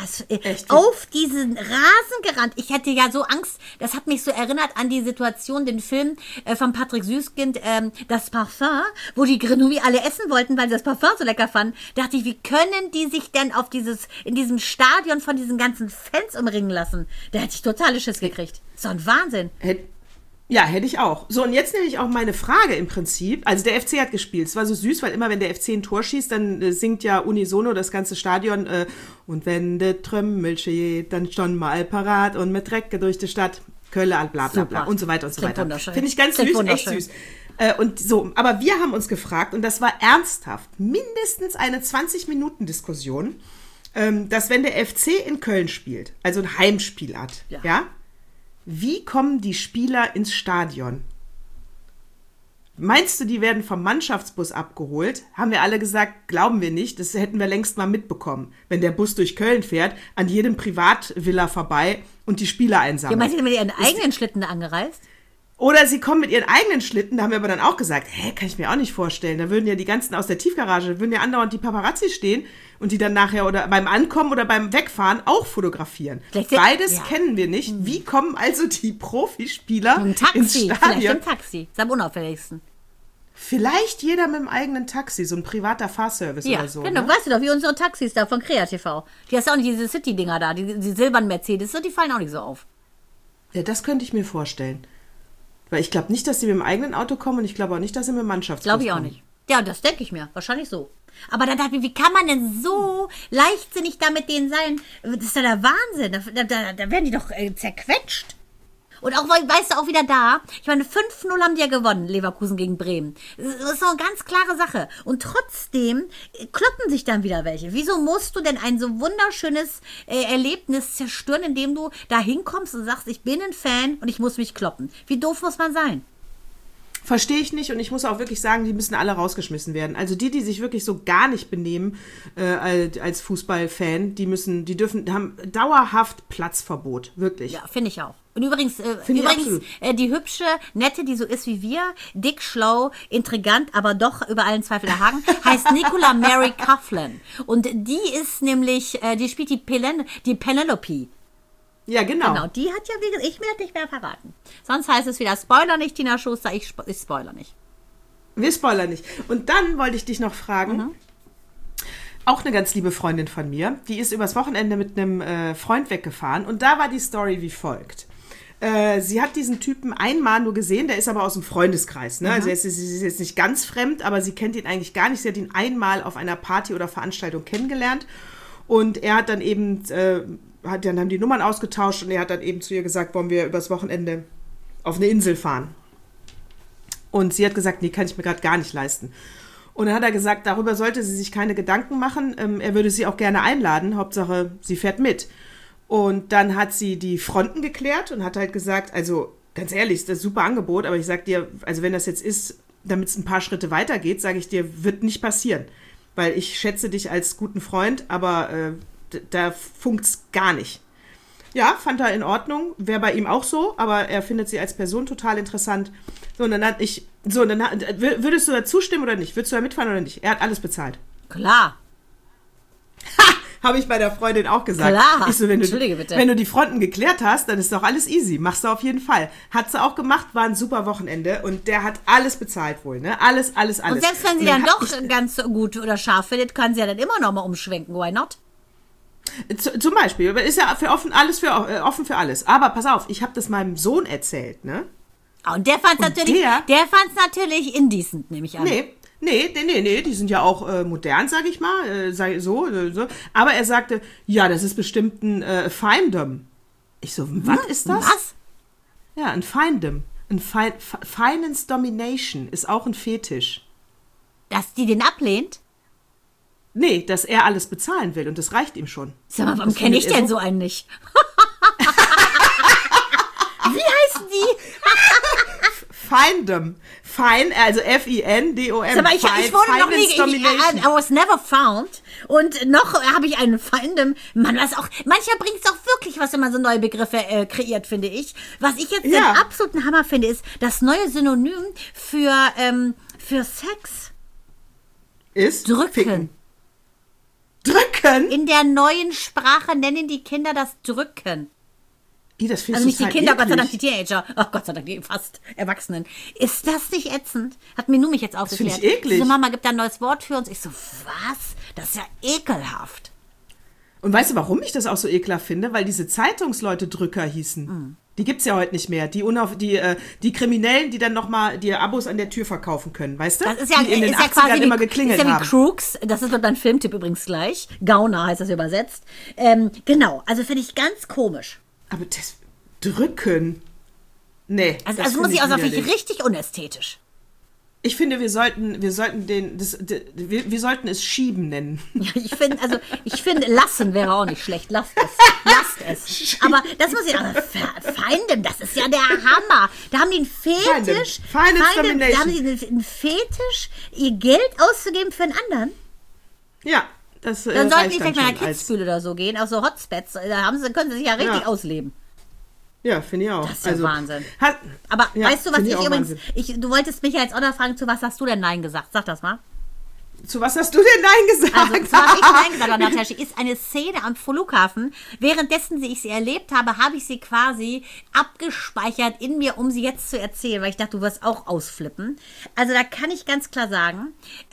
[SPEAKER 2] diesen Rasen gerannt. Ich hätte ja so Angst, das hat mich so erinnert an die Situation, den Film von Patrick Süßkind, das Parfum, wo die Grenouille alle essen wollten, weil sie das Parfum so lecker fanden. Da dachte ich, wie können die sich denn in diesem Stadion von diesen ganzen Fans umringen lassen? Da hätte ich totale Schiss gekriegt. So ein Wahnsinn.
[SPEAKER 1] Ja, hätte ich auch. So, und jetzt nämlich auch meine Frage im Prinzip. Also der FC hat gespielt. Es war so süß, weil immer, wenn der FC ein Tor schießt, dann singt ja unisono das ganze Stadion. Und wenn der Trümmel steht, dann schon mal parat und mit Drecke durch die Stadt. Kölle, bla bla bla und so weiter und so weiter. Finde ich ganz süß, echt süß. Und so, aber wir haben uns gefragt, und das war ernsthaft, mindestens eine 20-Minuten-Diskussion, dass wenn der FC in Köln spielt, also ein Heimspiel hat, ja, wie kommen die Spieler ins Stadion? Meinst du, die werden vom Mannschaftsbus abgeholt? Haben wir alle gesagt, glauben wir nicht. Das hätten wir längst mal mitbekommen. Wenn der Bus durch Köln fährt, an jedem Privatvilla vorbei und die Spieler einsammelt.
[SPEAKER 2] Ja, meinst du, mit ihren eigenen Schlitten da angereist?
[SPEAKER 1] Oder sie kommen mit ihren eigenen Schlitten, da haben wir aber dann auch gesagt, kann ich mir auch nicht vorstellen. Da würden ja die ganzen aus der Tiefgarage, würden ja andauernd die Paparazzi stehen und die dann nachher oder beim Ankommen oder beim Wegfahren auch fotografieren. Beides kennen wir nicht. Wie kommen also die Profispieler ins Stadion?
[SPEAKER 2] Vielleicht im Taxi, ist am unauffälligsten.
[SPEAKER 1] Vielleicht jeder mit dem eigenen Taxi, so ein privater Fahrservice oder so.
[SPEAKER 2] Genau, weißt du doch, wie unsere Taxis da von Kreativ. Die hast ja auch nicht diese City-Dinger da, die silbernen Mercedes, so, die fallen auch nicht so auf.
[SPEAKER 1] Ja, das könnte ich mir vorstellen. Weil ich glaube nicht, dass sie mit dem eigenen Auto kommen und ich glaube auch nicht, dass sie mit dem Mannschaftsbus kommen.
[SPEAKER 2] Glaube ich auch nicht. Ja, das denke ich mir. Wahrscheinlich so. Aber dann dachte ich, wie kann man denn so leichtsinnig da mit denen sein? Das ist ja der Wahnsinn. Da werden die doch zerquetscht. Und auch, weißt du, auch wieder da, ich meine, 5-0 haben die ja gewonnen, Leverkusen gegen Bremen. Das ist so eine ganz klare Sache. Und trotzdem kloppen sich dann wieder welche. Wieso musst du denn ein so wunderschönes Erlebnis zerstören, indem du da hinkommst und sagst, ich bin ein Fan und ich muss mich kloppen? Wie doof muss man sein?
[SPEAKER 1] Verstehe ich nicht und ich muss auch wirklich sagen, die müssen alle rausgeschmissen werden. Also die sich wirklich so gar nicht benehmen als Fußballfan, die haben dauerhaft Platzverbot, wirklich.
[SPEAKER 2] Ja, finde ich auch. Und übrigens die hübsche, nette, die so ist wie wir, dick, schlau, intrigant, aber doch über allen Zweifel erhagen, heißt Nicola Mary Coughlan. Und die ist nämlich, die spielt die Penelope.
[SPEAKER 1] Ja, genau.
[SPEAKER 2] Die hat ja, wie gesagt, ich werde nicht mehr verraten. Sonst heißt es wieder, Spoiler nicht, Tina Schuster, ich spoiler nicht.
[SPEAKER 1] Wir spoilern nicht. Und dann wollte ich dich noch fragen, auch eine ganz liebe Freundin von mir, die ist übers Wochenende mit einem Freund weggefahren und da war die Story wie folgt. Sie hat diesen Typen einmal nur gesehen, der ist aber aus dem Freundeskreis. Ne? Also sie ist jetzt nicht ganz fremd, aber sie kennt ihn eigentlich gar nicht. Sie hat ihn einmal auf einer Party oder Veranstaltung kennengelernt und er hat dann eben... dann haben die Nummern ausgetauscht und er hat dann eben zu ihr gesagt, wollen wir übers Wochenende auf eine Insel fahren. Und sie hat gesagt, nee, kann ich mir gerade gar nicht leisten. Und dann hat er gesagt, darüber sollte sie sich keine Gedanken machen. Er würde sie auch gerne einladen, Hauptsache, sie fährt mit. Und dann hat sie die Fronten geklärt und hat halt gesagt, also ganz ehrlich, ist das ein super Angebot, aber ich sag dir, also wenn das jetzt ist, damit es ein paar Schritte weitergeht, sage ich dir, wird nicht passieren. Weil ich schätze dich als guten Freund, aber da funkt's gar nicht. Ja, fand er in Ordnung, wäre bei ihm auch so, aber er findet sie als Person total interessant. So, und dann würdest du da zustimmen oder nicht? Würdest du da mitfahren oder nicht? Er hat alles bezahlt.
[SPEAKER 2] Klar.
[SPEAKER 1] Habe ich bei der Freundin auch gesagt.
[SPEAKER 2] Klar.
[SPEAKER 1] Ich so,
[SPEAKER 2] Entschuldige bitte.
[SPEAKER 1] Wenn du die Fronten geklärt hast, dann ist doch alles easy. Machst du auf jeden Fall. Hat sie auch gemacht, war ein super Wochenende und der hat alles bezahlt wohl, ne? Alles. Und
[SPEAKER 2] selbst wenn sie dann doch ganz gut oder scharf findet, kann sie ja dann immer noch mal umschwenken. Why not?
[SPEAKER 1] Zum Beispiel, ist ja offen für alles. Aber pass auf, ich habe das meinem Sohn erzählt, ne?
[SPEAKER 2] Und der fand's natürlich indecent, nehme ich an.
[SPEAKER 1] Nee, die sind ja auch modern, sag ich mal, so. Aber er sagte, ja, das ist bestimmt ein Findom. Ich so, was ist das?
[SPEAKER 2] Was?
[SPEAKER 1] Ja, ein Findom. Finance Domination ist auch ein Fetisch.
[SPEAKER 2] Dass die den ablehnt?
[SPEAKER 1] Nee, dass er alles bezahlen will und das reicht ihm schon.
[SPEAKER 2] Sag mal, warum kenne ich denn so einen nicht? Wie heißen die?
[SPEAKER 1] Findom. Also F-I-N-D-O-M.
[SPEAKER 2] Sag mal, ich wurde noch nie, I was never found. Und noch habe ich einen Findom. Man weiß auch, manchmal bringt es auch wirklich was, wenn man so neue Begriffe kreiert, finde ich. Was ich jetzt den absoluten Hammer finde, ist das neue Synonym für Sex.
[SPEAKER 1] Ist?
[SPEAKER 2] Drücken.
[SPEAKER 1] Ficken. Drücken?
[SPEAKER 2] In der neuen Sprache nennen die Kinder das Drücken.
[SPEAKER 1] Das
[SPEAKER 2] also nicht die Kinder, eklig. Gott sei Dank die Teenager. Ach Gott sei Dank die fast Erwachsenen. Ist das nicht ätzend? Hat mir nur mich jetzt aufgeklärt.
[SPEAKER 1] Das finde ich eklig.
[SPEAKER 2] So, Mama gibt da ein neues Wort für uns. Ich so, was? Das ist ja ekelhaft.
[SPEAKER 1] Und weißt du, warum ich das auch so ekelhaft finde? Weil diese Zeitungsleute Drücker hießen. Die gibt's ja heute nicht mehr. Die Kriminellen, die dann nochmal die Abos an der Tür verkaufen können, weißt du?
[SPEAKER 2] Das ist ja,
[SPEAKER 1] die in den
[SPEAKER 2] ist
[SPEAKER 1] 80ern
[SPEAKER 2] ja quasi
[SPEAKER 1] immer geklingelt haben.
[SPEAKER 2] Ist ja wie Crooks. Das ist dein Filmtipp übrigens gleich. Gauner heißt das übersetzt. Genau, also finde ich ganz komisch.
[SPEAKER 1] Aber das Drücken? Nee.
[SPEAKER 2] Also muss ich auch sagen, finde ich richtig unästhetisch.
[SPEAKER 1] Ich finde, wir sollten wir sollten es Schieben nennen.
[SPEAKER 2] Ja, ich finde, lassen wäre auch nicht schlecht. Lasst es. Aber das muss ich, aber Feinde, das ist ja der Hammer. Da haben die einen Fetisch. Da haben die einen Fetisch, ihr Geld auszugeben für einen anderen.
[SPEAKER 1] Ja, das
[SPEAKER 2] dann sollten die vielleicht mal in der Kitzbühel oder so gehen, auf so Hotspots. Da können sie sich ja richtig ausleben.
[SPEAKER 1] Ja, finde ich auch.
[SPEAKER 2] Das ist ja Wahnsinn. Aber weißt du, was ich übrigens... du wolltest mich ja jetzt auch noch fragen, zu was hast du denn Nein gesagt? Sag das mal.
[SPEAKER 1] Zu was hast du denn Nein gesagt?
[SPEAKER 2] Also, zu was ich Nein gesagt habe, Natascha, ist eine Szene am Flughafen. Währenddessen ich sie erlebt habe, habe ich sie quasi abgespeichert in mir, um sie jetzt zu erzählen, weil ich dachte, du wirst auch ausflippen. Also da kann ich ganz klar sagen,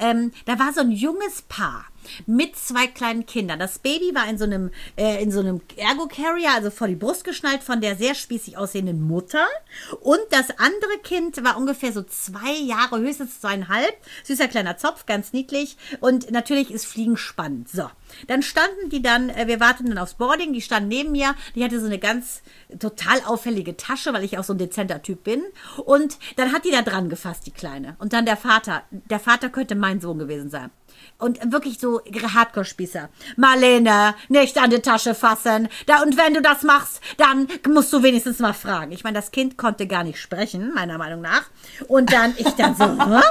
[SPEAKER 2] da war so ein junges Paar mit 2 kleinen Kindern. Das Baby war in so einem Ergo-Carrier, also vor die Brust geschnallt von der sehr spießig aussehenden Mutter. Und das andere Kind war ungefähr so 2 Jahre, höchstens 2,5. Süßer kleiner Zopf, ganz niedlich. Und natürlich ist Fliegen spannend. So, dann standen die wir warteten dann aufs Boarding, die standen neben mir. Die hatte so eine ganz total auffällige Tasche, weil ich auch so ein dezenter Typ bin. Und dann hat die da dran gefasst, die Kleine. Und dann der Vater könnte mein Sohn gewesen sein. Und wirklich so Hardcore-Spießer. Marlene, nicht an die Tasche fassen. Und wenn du das machst, dann musst du wenigstens mal fragen. Ich meine, das Kind konnte gar nicht sprechen, meiner Meinung nach. Und dann so,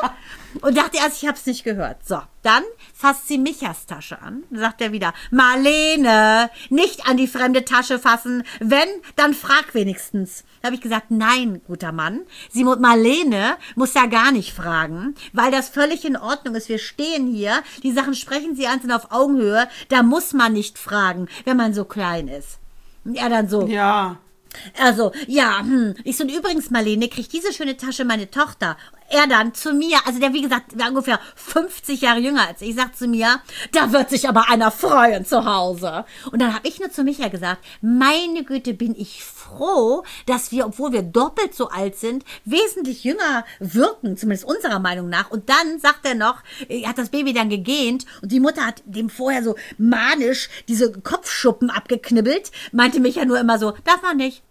[SPEAKER 2] und dachte erst, ich habe es nicht gehört. So, dann fasst sie Michas Tasche an. Dann sagt er wieder, Marlene, nicht an die fremde Tasche fassen. Wenn, dann frag wenigstens. Da habe ich gesagt, nein, guter Mann. Marlene muss ja gar nicht fragen, weil das völlig in Ordnung ist. Wir stehen hier, die Sachen sprechen sie einzeln auf Augenhöhe. Da muss man nicht fragen, wenn man so klein ist. Und er dann so,
[SPEAKER 1] ja.
[SPEAKER 2] Also, ja, ich so, und übrigens, Marlene, kriegt diese schöne Tasche meine Tochter. Er dann zu mir, also der, wie gesagt, war ungefähr 50 Jahre jünger als ich, sagt zu mir, da wird sich aber einer freuen zu Hause. Und dann habe ich nur zu Micha gesagt, meine Güte, bin ich froh, dass wir, obwohl wir doppelt so alt sind, wesentlich jünger wirken, zumindest unserer Meinung nach. Und dann sagt er noch, hat das Baby dann gegähnt und die Mutter hat dem vorher so manisch diese Kopfschuppen abgeknibbelt, meinte Micha nur immer so, darf man nicht.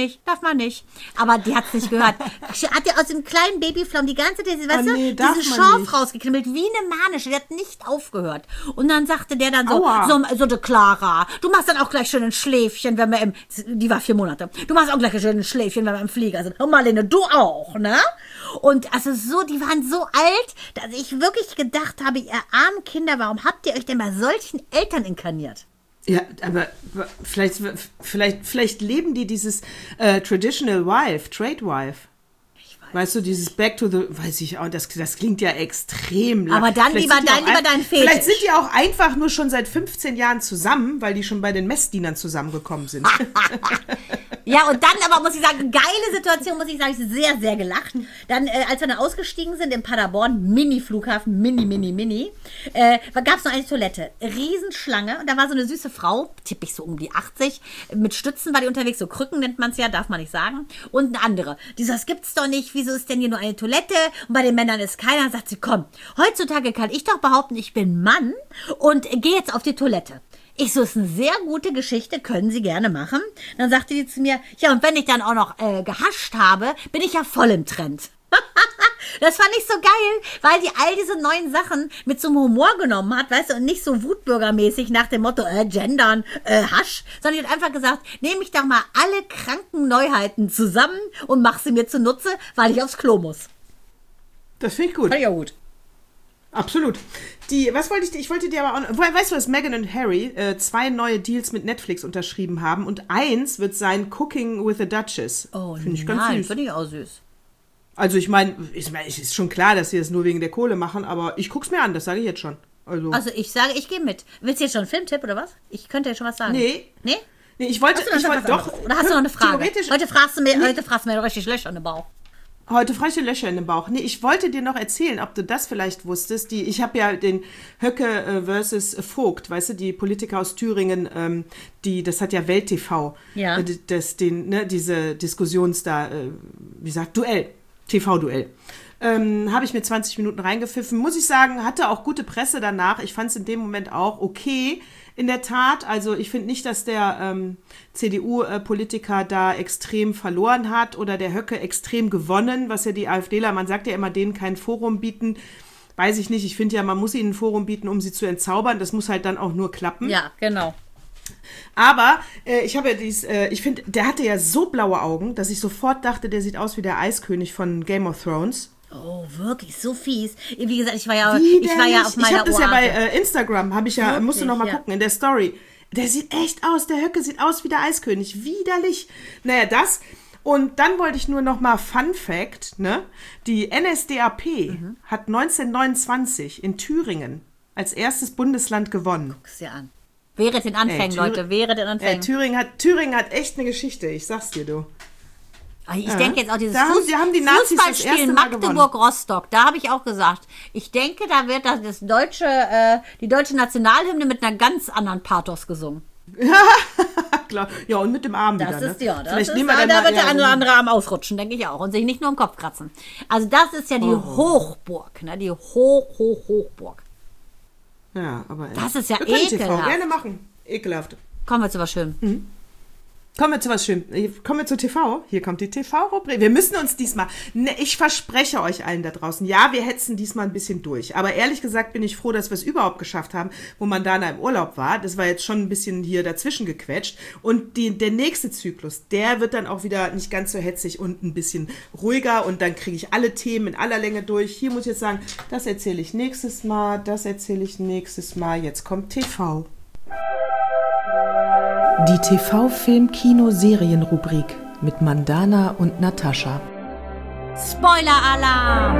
[SPEAKER 2] Aber die hat es nicht gehört. Hat er aus dem kleinen Babyflaum die ganze Zeit, weißt du, diesen Schorf rausgeknibbelt, wie eine manische, die hat nicht aufgehört. Und dann sagte der dann so de Clara, du machst dann auch gleich schön ein Schläfchen, wenn wir die war 4 Monate, du machst auch gleich schön ein Schläfchen, wenn wir im Flieger sind. Und Marlene, du auch, ne? Und also so, die waren so alt, dass ich wirklich gedacht habe, ihr armen Kinder, warum habt ihr euch denn bei solchen Eltern inkarniert?
[SPEAKER 1] Ja, aber vielleicht leben die dieses Traditional Wife, Trade Wife. Weißt du, dieses Back to the, weiß ich auch, das klingt ja extrem lang.
[SPEAKER 2] Aber dann lieber dein Fetisch.
[SPEAKER 1] Vielleicht sind die auch einfach nur schon seit 15 Jahren zusammen, weil die schon bei den Messdienern zusammengekommen sind.
[SPEAKER 2] Ja, und dann aber, muss ich sagen, geile Situation, muss ich sagen, ich sehr, sehr gelacht. Dann, als wir dann ausgestiegen sind in Paderborn, Mini-Flughafen, Mini, gab es noch eine Toilette. Riesenschlange. Und da war so eine süße Frau, tippe ich so um die 80, mit Stützen war die unterwegs, so Krücken nennt man es ja, darf man nicht sagen. Und eine andere. Die sagt, das gibt's doch nicht, wieso ist denn hier nur eine Toilette? Und bei den Männern ist keiner. Sagt sie, komm, heutzutage kann ich doch behaupten, ich bin Mann und gehe jetzt auf die Toilette. Ich so, ist eine sehr gute Geschichte, können Sie gerne machen. Dann sagte die zu mir, ja, und wenn ich dann auch noch gehascht habe, bin ich ja voll im Trend. Das fand ich so geil, weil die all diese neuen Sachen mit so einem Humor genommen hat, weißt du, und nicht so wutbürgermäßig nach dem Motto, gendern, Hasch, sondern die hat einfach gesagt, nehme ich doch mal alle kranken Neuheiten zusammen und mach sie mir zunutze, weil ich aufs Klo muss.
[SPEAKER 1] Das finde ich gut.
[SPEAKER 2] Fand ich auch gut.
[SPEAKER 1] Absolut. Ich wollte dir aber auch, weißt du, dass Meghan und Harry 2 neue Deals mit Netflix unterschrieben haben und eins wird sein Cooking with the Duchess.
[SPEAKER 2] Oh,
[SPEAKER 1] finde ich ganz süß.
[SPEAKER 2] Finde ich auch süß.
[SPEAKER 1] Also ich meine, es ist schon klar, dass sie das nur wegen der Kohle machen, aber ich guck's mir an, das sage ich jetzt schon. Also
[SPEAKER 2] ich sage, ich gehe mit. Willst du jetzt schon einen Filmtipp oder was? Ich könnte ja schon was sagen.
[SPEAKER 1] Nee, ich wollte doch.
[SPEAKER 2] Oder hast du noch eine Frage? Heute fragst du mir richtig Löcher in den Bauch.
[SPEAKER 1] Heute freche Löcher in den Bauch. Nee, ich wollte dir noch erzählen, ob du das vielleicht wusstest. Ich habe ja den Höcke versus Vogt, weißt du, die Politiker aus Thüringen, das hat ja Welt TV,
[SPEAKER 2] ja.
[SPEAKER 1] Diese Duell, TV-Duell. Habe ich mir 20 Minuten reingepfiffen. Muss ich sagen, hatte auch gute Presse danach. Ich fand es in dem Moment auch okay. in der Tat. Also ich finde nicht, dass der CDU-Politiker da extrem verloren hat oder der Höcke extrem gewonnen, was ja die AfDler, man sagt ja immer, denen kein Forum bieten. Weiß ich nicht. Ich finde ja, man muss ihnen ein Forum bieten, um sie zu entzaubern. Das muss halt dann auch nur klappen.
[SPEAKER 2] Ja, genau.
[SPEAKER 1] Aber ich habe ja ich finde, der hatte ja so blaue Augen, dass ich sofort dachte, der sieht aus wie der Eiskönig von Game of Thrones.
[SPEAKER 2] Oh, wirklich, so fies. Wie gesagt, ich war ja auf meiner
[SPEAKER 1] Ich habe das ja bei Instagram,
[SPEAKER 2] Wirklich,
[SPEAKER 1] musst du noch mal gucken, in der Story. Der sieht echt aus, der Höcke sieht aus wie der Eiskönig. Widerlich. Naja, das. Und dann wollte ich nur noch mal Fun Fact, ne? Die NSDAP hat 1929 in Thüringen als erstes Bundesland gewonnen.
[SPEAKER 2] Guck's dir an. Wäre den Anfängen, Leute, wäre den Anfängen.
[SPEAKER 1] Thüringen hat echt eine Geschichte, ich sag's dir, du.
[SPEAKER 2] Ich denke jetzt auch dieses
[SPEAKER 1] haben die Nazis das
[SPEAKER 2] Fußballspiel
[SPEAKER 1] erste Mal
[SPEAKER 2] Magdeburg-Rostock, da habe ich auch gesagt, ich denke, da wird die deutsche Nationalhymne mit einer ganz anderen Pathos gesungen.
[SPEAKER 1] Klar. Ja, und mit dem Arm
[SPEAKER 2] das
[SPEAKER 1] wieder,
[SPEAKER 2] ist,
[SPEAKER 1] ne?
[SPEAKER 2] Ja, das
[SPEAKER 1] Vielleicht
[SPEAKER 2] ist,
[SPEAKER 1] nehmen wir
[SPEAKER 2] da
[SPEAKER 1] dann
[SPEAKER 2] wird
[SPEAKER 1] mal,
[SPEAKER 2] der eine oder andere Arm ausrutschen, denke ich auch. Und sich nicht nur im Kopf kratzen. Also das ist ja die Hochburg, ne? Die Hochburg.
[SPEAKER 1] Ja, aber
[SPEAKER 2] das ist ja
[SPEAKER 1] wir können
[SPEAKER 2] ekelhaft.
[SPEAKER 1] TV gerne machen. Ekelhaft.
[SPEAKER 2] Kommen wir zu was Schönem.
[SPEAKER 1] Kommen wir zu was Schönem. Kommen wir zu TV. Hier kommt die TV-Rubrik. Wir müssen uns diesmal, ich verspreche euch allen da draußen, ja, wir hetzen diesmal ein bisschen durch. Aber ehrlich gesagt bin ich froh, dass wir es überhaupt geschafft haben, wo Mandana im Urlaub war. Das war jetzt schon ein bisschen hier dazwischen gequetscht. Und der nächste Zyklus, der wird dann auch wieder nicht ganz so hetzig und ein bisschen ruhiger. Und dann kriege ich alle Themen in aller Länge durch. Hier muss ich jetzt sagen, das erzähle ich nächstes Mal, das erzähle ich nächstes Mal. Jetzt kommt TV. Die TV-Film-Kino-Serien-Rubrik mit Mandana und Natascha.
[SPEAKER 2] Spoiler-Alarm!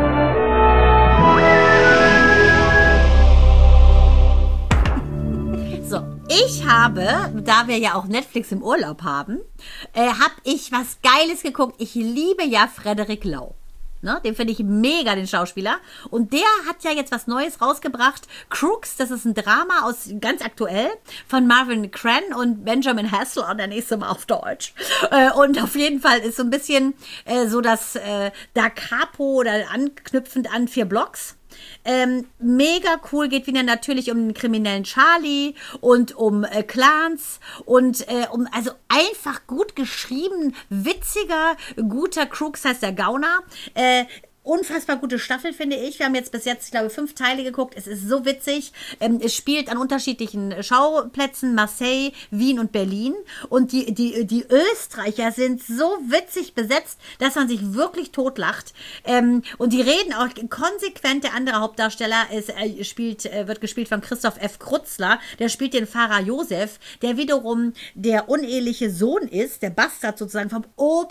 [SPEAKER 2] So, ich habe, da wir ja auch Netflix im Urlaub haben, habe ich was Geiles geguckt. Ich liebe ja Frederik Lau. Ne, den finde ich mega, den Schauspieler. Und der hat ja jetzt was Neues rausgebracht. Crooks, das ist ein Drama ganz aktuell von Marvin Cran und Benjamin Hassel, der nächste Mal auf Deutsch. Und auf jeden Fall ist so ein bisschen so das Da Capo oder anknüpfend an 4 Blocks. Mega cool, geht wieder natürlich um den kriminellen Charlie und um Clans und also einfach gut geschrieben, witziger, guter Crooks heißt der Gauner. Unfassbar gute Staffel, finde ich. Wir haben jetzt bis jetzt, ich glaube, 5 Teile geguckt. Es ist so witzig. Es spielt an unterschiedlichen Schauplätzen, Marseille, Wien und Berlin. Und die Österreicher sind so witzig besetzt, dass man sich wirklich totlacht. Und die reden auch konsequent. Der andere Hauptdarsteller wird gespielt von Christoph F. Krutzler. Der spielt den Pfarrer Josef, der wiederum der uneheliche Sohn ist, der Bastard sozusagen vom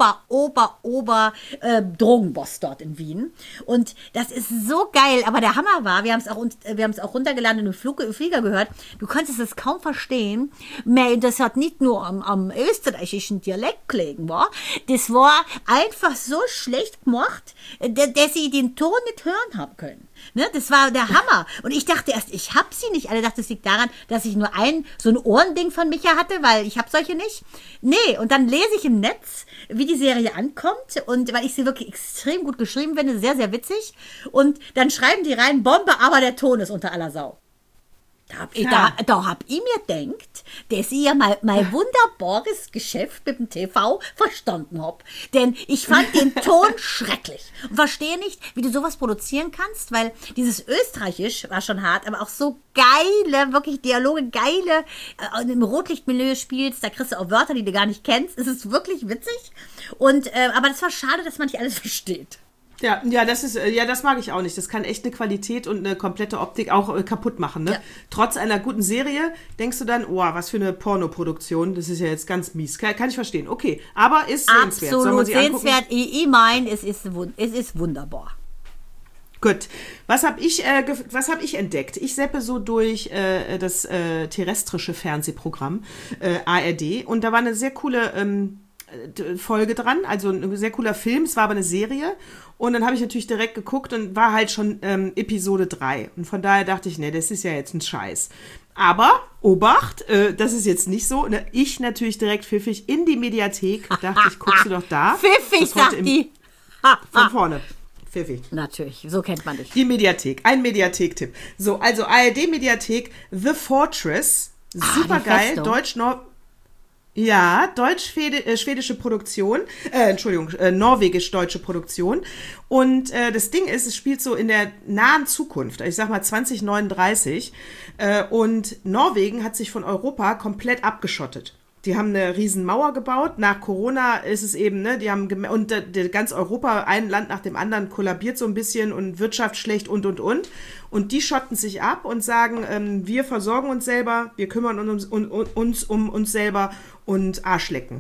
[SPEAKER 2] Drogenboss dort in Wien. Und das ist so geil, aber der Hammer war, wir haben es auch runtergeladen und im Flieger gehört, du konntest es kaum verstehen, das hat nicht nur am österreichischen Dialekt gelegen, das war einfach so schlecht gemacht, dass sie den Ton nicht hören haben können. Ne, das war der Hammer. Und ich dachte erst, ich hab sie nicht. Alle dachten, es liegt daran, dass ich nur so ein Ohrending von Micha hatte, weil ich habe solche nicht. Nee, und dann lese ich im Netz, wie die Serie ankommt und weil ich sie wirklich extrem gut geschrieben finde, sehr, sehr witzig. Und dann schreiben die rein, Bombe, aber der Ton ist unter aller Sau. Da hab ich mir gedacht, dass ich ja mein wunderbares Geschäft mit dem TV verstanden hab. Denn ich fand den Ton schrecklich. Und verstehe nicht, wie du sowas produzieren kannst, weil dieses Österreichisch war schon hart, aber auch so geile, wirklich Dialoge, geile, im Rotlichtmilieu spielst, da kriegst du auch Wörter, die du gar nicht kennst. Es ist wirklich witzig. Aber das war schade, dass man nicht alles versteht.
[SPEAKER 1] Ja, das mag ich auch nicht. Das kann echt eine Qualität und eine komplette Optik auch kaputt machen. Ne? Ja. Trotz einer guten Serie denkst du dann, oh, was für eine Pornoproduktion. Das ist ja jetzt ganz mies. Kann ich verstehen. Okay, aber ist sehenswert.
[SPEAKER 2] Absolut sehenswert. Ich meine, es ist wunderbar.
[SPEAKER 1] Gut. Was hab ich entdeckt? Ich seppe so durch das terrestrische Fernsehprogramm ARD und da war eine sehr coole Folge dran, also ein sehr cooler Film, es war aber eine Serie und dann habe ich natürlich direkt geguckt und war halt schon Episode 3 und von daher dachte ich, nee, das ist ja jetzt ein Scheiß. Aber, Obacht, das ist jetzt nicht so. Ich natürlich direkt pfiffig in die Mediathek, dachte ich, guckst du doch da.
[SPEAKER 2] Pfiffig, sagt die.
[SPEAKER 1] Von vorne. Pfiffig.
[SPEAKER 2] Natürlich, so kennt man dich.
[SPEAKER 1] Die Mediathek, ein Mediathek-Tipp. So, also ARD-Mediathek, The Fortress. Super geil, deutsch-schwedische Produktion, norwegisch-deutsche Produktion. Und das Ding ist, es spielt so in der nahen Zukunft, ich sag mal 2039. Und Norwegen hat sich von Europa komplett abgeschottet. Die haben eine riesen Mauer gebaut. Nach Corona ist es eben, ne, ganz Europa, ein Land nach dem anderen kollabiert so ein bisschen und Wirtschaft schlecht und. Und die schotten sich ab und sagen, wir versorgen uns selber, wir kümmern uns um uns selber und Arschlecken.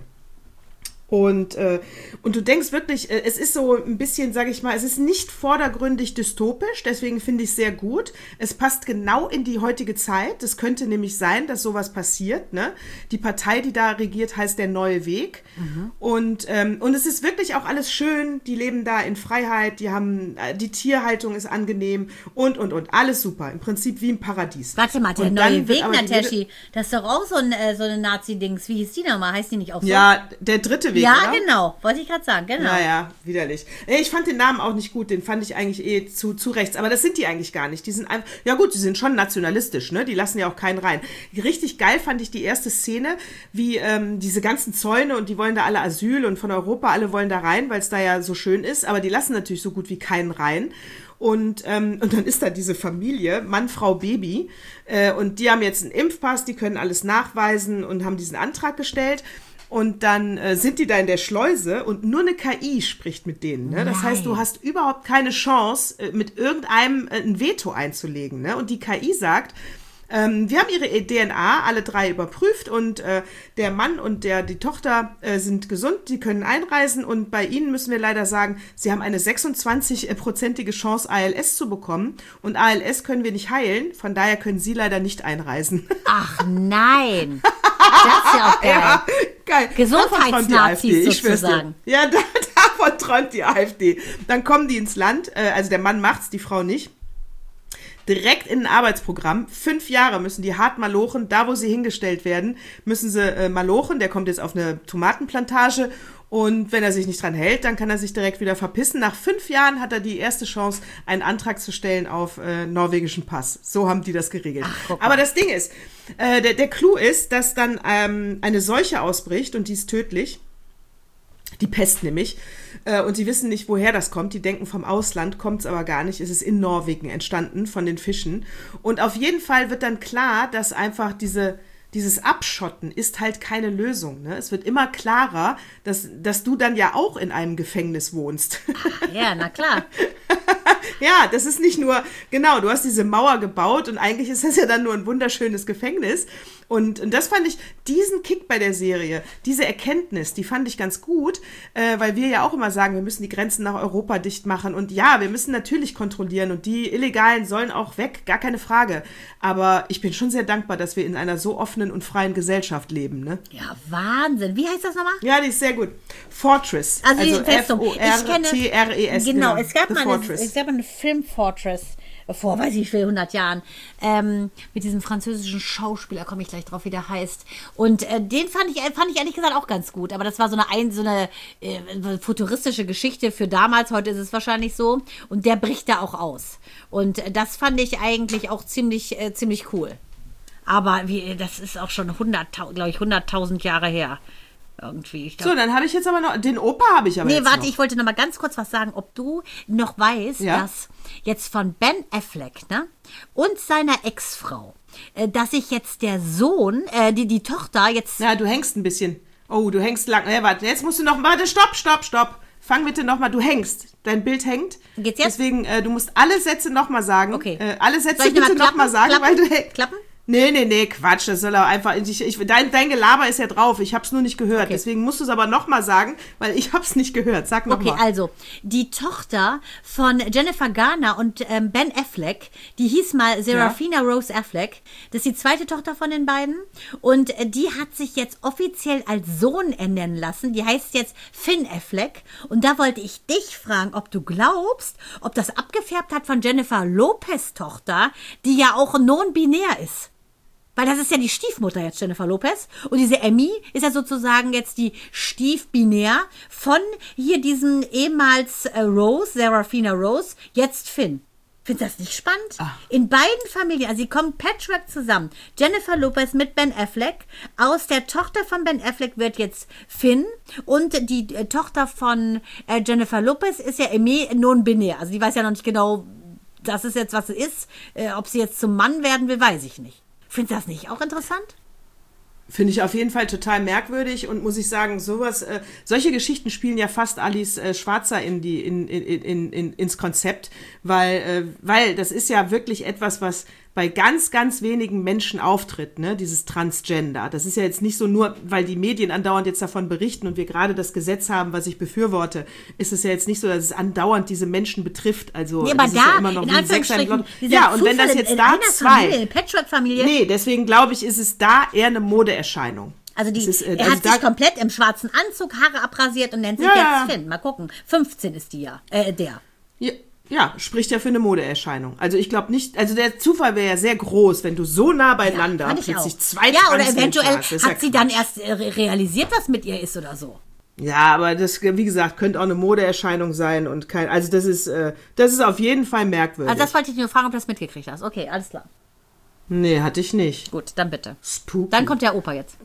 [SPEAKER 1] Und du denkst wirklich, es ist so ein bisschen, sage ich mal, es ist nicht vordergründig dystopisch, deswegen finde ich es sehr gut. Es passt genau in die heutige Zeit. Es könnte nämlich sein, dass sowas passiert. Ne? Die Partei, die da regiert, heißt der Neue Weg. Mhm. Und es ist wirklich auch alles schön. Die leben da in Freiheit, die Tierhaltung ist angenehm und. Alles super. Im Prinzip wie im Paradies.
[SPEAKER 2] Warte mal, der Neue Weg, Nataschi, das ist doch auch so eine Nazi-Dings. Wie hieß die nochmal? Heißt die nicht auch so?
[SPEAKER 1] Ja, der dritte Weg.
[SPEAKER 2] Ja,
[SPEAKER 1] oder?
[SPEAKER 2] genau. Wollte ich gerade sagen, genau.
[SPEAKER 1] Naja, widerlich. Ich fand den Namen auch nicht gut. Den fand ich eigentlich zu rechts. Aber das sind die eigentlich gar nicht. Die sind einfach, ja gut, die sind schon nationalistisch, ne? Die lassen ja auch keinen rein. Richtig geil fand ich die erste Szene, wie diese ganzen Zäune und die wollen da alle Asyl und von Europa alle wollen da rein, weil es da ja so schön ist. Aber die lassen natürlich so gut wie keinen rein. Und dann ist da diese Familie, Mann, Frau, Baby. Und die haben jetzt einen Impfpass, die können alles nachweisen und haben diesen Antrag gestellt. Und dann sind die da in der Schleuse und nur eine KI spricht mit denen. Ne? Das heißt, du hast überhaupt keine Chance, mit irgendeinem ein Veto einzulegen. Ne? Und die KI sagt, wir haben ihre DNA alle drei überprüft und der Mann und die Tochter sind gesund, die können einreisen und bei ihnen müssen wir leider sagen, sie haben eine 26-prozentige Chance, ALS zu bekommen und ALS können wir nicht heilen, von daher können sie leider nicht einreisen.
[SPEAKER 2] Ach nein! Das ist ja auch geil. Ja,
[SPEAKER 1] geil.
[SPEAKER 2] Gesundheitsnazis sozusagen.
[SPEAKER 1] Ja, davon träumt die AfD. Dann kommen die ins Land, also der Mann macht's, die Frau nicht. Direkt in ein Arbeitsprogramm. 5 Jahre müssen die hart malochen. Da, wo sie hingestellt werden, müssen sie malochen. Der kommt jetzt auf eine Tomatenplantage. Und wenn er sich nicht dran hält, dann kann er sich direkt wieder verpissen. Nach 5 Jahren hat er die erste Chance, einen Antrag zu stellen auf norwegischen Pass. So haben die das geregelt.
[SPEAKER 2] Ach,
[SPEAKER 1] aber das Ding ist, der Clou ist, dass dann eine Seuche ausbricht und die ist tödlich. Die Pest nämlich. Und sie wissen nicht, woher das kommt. Die denken, vom Ausland kommt es aber gar nicht. Es ist in Norwegen entstanden, von den Fischen. Und auf jeden Fall wird dann klar, dass einfach dieses Abschotten ist halt keine Lösung. Ne? Es wird immer klarer, dass du dann ja auch in einem Gefängnis wohnst.
[SPEAKER 2] Ja, na klar.
[SPEAKER 1] Ja, das ist nicht nur, genau, du hast diese Mauer gebaut und eigentlich ist das ja dann nur ein wunderschönes Gefängnis. Und das fand ich, diesen Kick bei der Serie, diese Erkenntnis, die fand ich ganz gut, weil wir ja auch immer sagen, wir müssen die Grenzen nach Europa dicht machen und ja, wir müssen natürlich kontrollieren und die Illegalen sollen auch weg, gar keine Frage. Aber ich bin schon sehr dankbar, dass wir in einer so offenen und freien Gesellschaft leben, ne?
[SPEAKER 2] Ja, Wahnsinn. Wie heißt das nochmal?
[SPEAKER 1] Ja, die ist sehr gut. Fortress.
[SPEAKER 2] Also die Festung.
[SPEAKER 1] F-O-R-T-R-E-S.
[SPEAKER 2] Genau, es gab mal eine Film Fortress. Vor, weiß ich, 100 Jahren, mit diesem französischen Schauspieler, komme ich gleich drauf, wie der heißt. Und den fand ich ehrlich gesagt auch ganz gut. Aber das war so eine futuristische Geschichte für damals. Heute ist es wahrscheinlich so. Und der bricht da auch aus. Und das fand ich eigentlich auch ziemlich cool. Aber das ist auch schon 100.000 Jahre her. Irgendwie.
[SPEAKER 1] So, dann habe ich jetzt aber noch, den Opa habe ich aber jetzt
[SPEAKER 2] warte,
[SPEAKER 1] noch.
[SPEAKER 2] Ich wollte noch mal ganz kurz was sagen, ob du noch weißt, dass jetzt von Ben Affleck, ne, und seiner Ex-Frau, dass sich jetzt der Sohn, die Tochter jetzt...
[SPEAKER 1] Ja, du hängst ein bisschen. Oh, du hängst lang. Warte, jetzt musst du noch, warte, stopp. Fang bitte noch mal, du hängst. Dein Bild hängt.
[SPEAKER 2] Geht's jetzt?
[SPEAKER 1] Deswegen, du musst alle Sätze noch mal sagen.
[SPEAKER 2] Okay.
[SPEAKER 1] Alle Sätze bitte noch mal sagen, weil du...
[SPEAKER 2] Klappen?
[SPEAKER 1] Nee, Quatsch, das soll er einfach, dein Gelaber ist ja drauf, ich hab's nur nicht gehört,
[SPEAKER 2] okay.
[SPEAKER 1] Deswegen musst du es aber nochmal sagen, weil ich hab's nicht gehört, sag nochmal.
[SPEAKER 2] Okay, also, die Tochter von Jennifer Garner und Ben Affleck, die hieß mal Serafina Rose Affleck, das ist die zweite Tochter von den beiden und die hat sich jetzt offiziell als Sohn ernennen lassen, die heißt jetzt Finn Affleck und da wollte ich dich fragen, ob du glaubst, ob das abgefärbt hat von Jennifer Lopez Tochter, die ja auch non-binär ist. Weil das ist ja die Stiefmutter jetzt, Jennifer Lopez. Und diese Emmy ist ja sozusagen jetzt die Stiefbinär von hier diesem ehemals Rose, Serafina Rose, jetzt Finn. Findest du das nicht spannend? In beiden Familien, also sie kommen Patchwork zusammen. Jennifer Lopez mit Ben Affleck. Aus der Tochter von Ben Affleck wird jetzt Finn. Und die Tochter von Jennifer Lopez ist ja non-binär. Also die weiß ja noch nicht genau, das ist jetzt, was sie ist. Ob sie jetzt zum Mann werden will, weiß ich nicht. Findest du das nicht auch interessant?
[SPEAKER 1] Finde ich auf jeden Fall total merkwürdig und muss ich sagen, solche Geschichten spielen ja fast Alice Schwarzer ins Konzept, weil das ist ja wirklich etwas, was bei ganz, ganz wenigen Menschen auftritt, ne, dieses Transgender. Das ist ja jetzt nicht so nur, weil die Medien andauernd jetzt davon berichten und wir gerade das Gesetz haben, was ich befürworte, ist es ja jetzt nicht so, dass es andauernd diese Menschen betrifft. Also
[SPEAKER 2] nee, aber
[SPEAKER 1] es ist
[SPEAKER 2] da,
[SPEAKER 1] ja immer noch
[SPEAKER 2] in
[SPEAKER 1] wie ein
[SPEAKER 2] Anführungsstrichen,
[SPEAKER 1] ja, und wenn das jetzt
[SPEAKER 2] in
[SPEAKER 1] da
[SPEAKER 2] einer Familie, Patchwork-Familie.
[SPEAKER 1] Nee, deswegen glaube ich, ist es da eher eine Modeerscheinung.
[SPEAKER 2] Also er hat sich komplett im schwarzen Anzug, Haare abrasiert und nennt sich jetzt Finn. Mal gucken. 15 ist der.
[SPEAKER 1] Ja, spricht ja für eine Modeerscheinung. Also ich glaube nicht, also der Zufall wäre ja sehr groß, wenn du so nah beieinander plötzlich zwei
[SPEAKER 2] oder eventuell hat sie dann erst realisiert, was mit ihr ist oder so.
[SPEAKER 1] Ja, aber das, wie gesagt, könnte auch eine Modeerscheinung sein und also das ist auf jeden Fall merkwürdig.
[SPEAKER 2] Also das wollte ich nur fragen, ob du das mitgekriegt hast. Okay, alles klar.
[SPEAKER 1] Nee, hatte ich nicht.
[SPEAKER 2] Gut, dann bitte.
[SPEAKER 1] Spooky.
[SPEAKER 2] Dann kommt der Opa jetzt.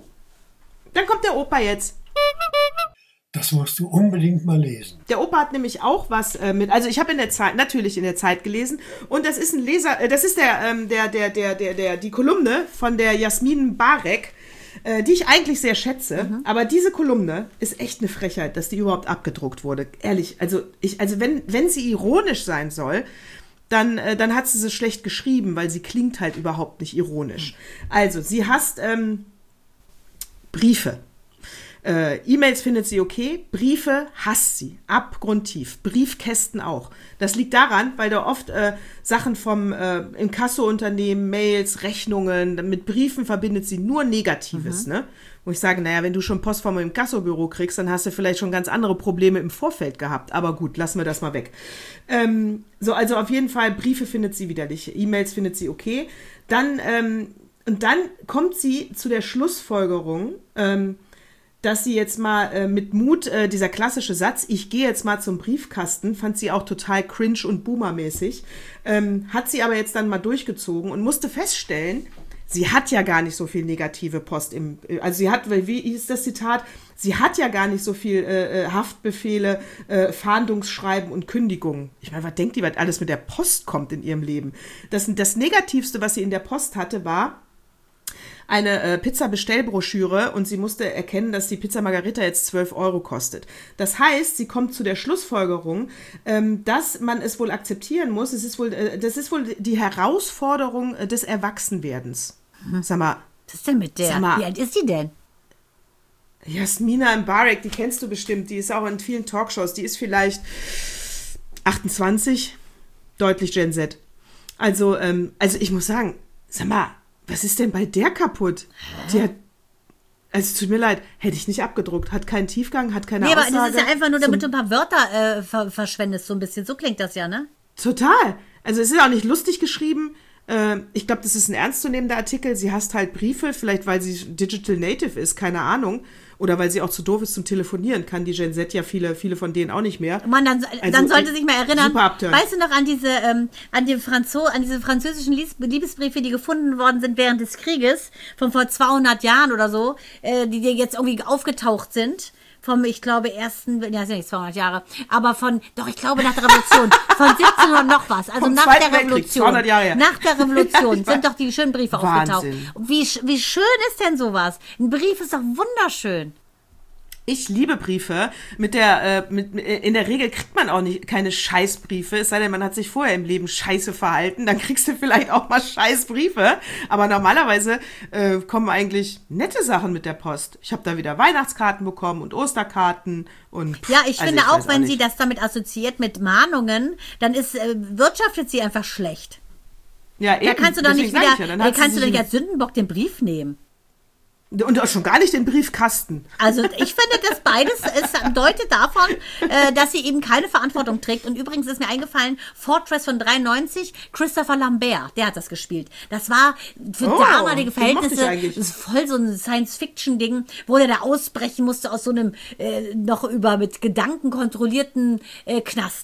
[SPEAKER 3] Das musst du unbedingt mal lesen.
[SPEAKER 1] Der Opa hat nämlich auch was also ich habe natürlich in der Zeit gelesen und das ist ein das ist die Kolumne von der Jasmin Barek, die ich eigentlich sehr schätze, aber diese Kolumne ist echt eine Frechheit, dass die überhaupt abgedruckt wurde. Ehrlich, also wenn sie ironisch sein soll, dann hat sie es schlecht geschrieben, weil sie klingt halt überhaupt nicht ironisch. Also, sie hasst Briefe. E-Mails findet sie okay, Briefe hasst sie, abgrundtief, Briefkästen auch. Das liegt daran, weil da oft Sachen vom Inkasso-Unternehmen, Mails, Rechnungen, mit Briefen verbindet sie nur Negatives, ne? Wo ich sage, naja, wenn du schon Post vom Inkassobüro kriegst, dann hast du vielleicht schon ganz andere Probleme im Vorfeld gehabt. Aber gut, lassen wir das mal weg. Also auf jeden Fall, Briefe findet sie widerlich, E-Mails findet sie okay. Und dann kommt sie zu der Schlussfolgerung, dass sie jetzt mal mit Mut, dieser klassische Satz, ich gehe jetzt mal zum Briefkasten, fand sie auch total cringe und boomermäßig, hat sie aber jetzt dann mal durchgezogen und musste feststellen, sie hat ja gar nicht so viel negative Post also sie hat, wie hieß das Zitat, sie hat ja gar nicht so viel Haftbefehle, Fahndungsschreiben und Kündigungen. Ich meine, was denkt die, was alles mit der Post kommt in ihrem Leben? Das Negativste, was sie in der Post hatte, war eine Pizza-Bestellbroschüre und sie musste erkennen, dass die Pizza Margherita jetzt 12 Euro kostet. Das heißt, sie kommt zu der Schlussfolgerung, dass man es wohl akzeptieren muss. Das ist wohl die Herausforderung des Erwachsenwerdens. Sag mal.
[SPEAKER 2] Was ist denn mit der? Wie alt ist die denn?
[SPEAKER 1] Jasmina Mbarek, die kennst du bestimmt. Die ist auch in vielen Talkshows. Die ist vielleicht 28, deutlich Gen Z. Also ich muss sagen, sag mal, was ist denn bei der kaputt? Die hat, also tut mir leid, hätte ich nicht abgedruckt. Hat keinen Tiefgang, hat keine Aussage.
[SPEAKER 2] Aber das ist ja einfach nur, damit du ein paar Wörter verschwendest, so ein bisschen. So klingt das ja, ne?
[SPEAKER 1] Total. Also es ist auch nicht lustig geschrieben. Ich glaube, das ist ein ernstzunehmender Artikel. Sie hasst halt Briefe, vielleicht weil sie Digital Native ist, keine Ahnung. Oder weil sie auch zu doof ist zum Telefonieren. Kann die Gen Z ja viele von denen auch nicht mehr.
[SPEAKER 2] Mann, dann sollte sich mal erinnern, weißt du noch an diese französischen Liebesbriefe, die gefunden worden sind während des Krieges, von vor 200 Jahren oder so, die jetzt irgendwie aufgetaucht sind. Vom, ich glaube, sind ja nicht 200 Jahre, aber ich glaube nach der Revolution, von 1700 noch was, also nach der Revolution. 200 Jahre her. Nach der Revolution sind doch die schönen Briefe aufgetaucht. Wie schön ist denn sowas? Ein Brief ist doch wunderschön.
[SPEAKER 1] Ich liebe Briefe. In der Regel kriegt man auch keine Scheißbriefe, es sei denn, man hat sich vorher im Leben scheiße verhalten, dann kriegst du vielleicht auch mal Scheißbriefe. Aber normalerweise kommen eigentlich nette Sachen mit der Post. Ich habe da wieder Weihnachtskarten bekommen und Osterkarten und
[SPEAKER 2] ich finde auch, wenn sie das damit assoziiert mit Mahnungen, dann wirtschaftet sie einfach schlecht. Ja, eben. Da kannst du doch nicht als Sündenbock den Brief nehmen.
[SPEAKER 1] Und auch schon gar nicht den Briefkasten.
[SPEAKER 2] Also ich finde, das beides deutet davon, dass sie eben keine Verantwortung trägt. Und übrigens ist mir eingefallen, Fortress von 93, Christopher Lambert, der hat das gespielt. Das war für damalige Verhältnisse voll so ein Science-Fiction-Ding, wo der da ausbrechen musste aus so einem noch mit Gedanken kontrollierten Knast.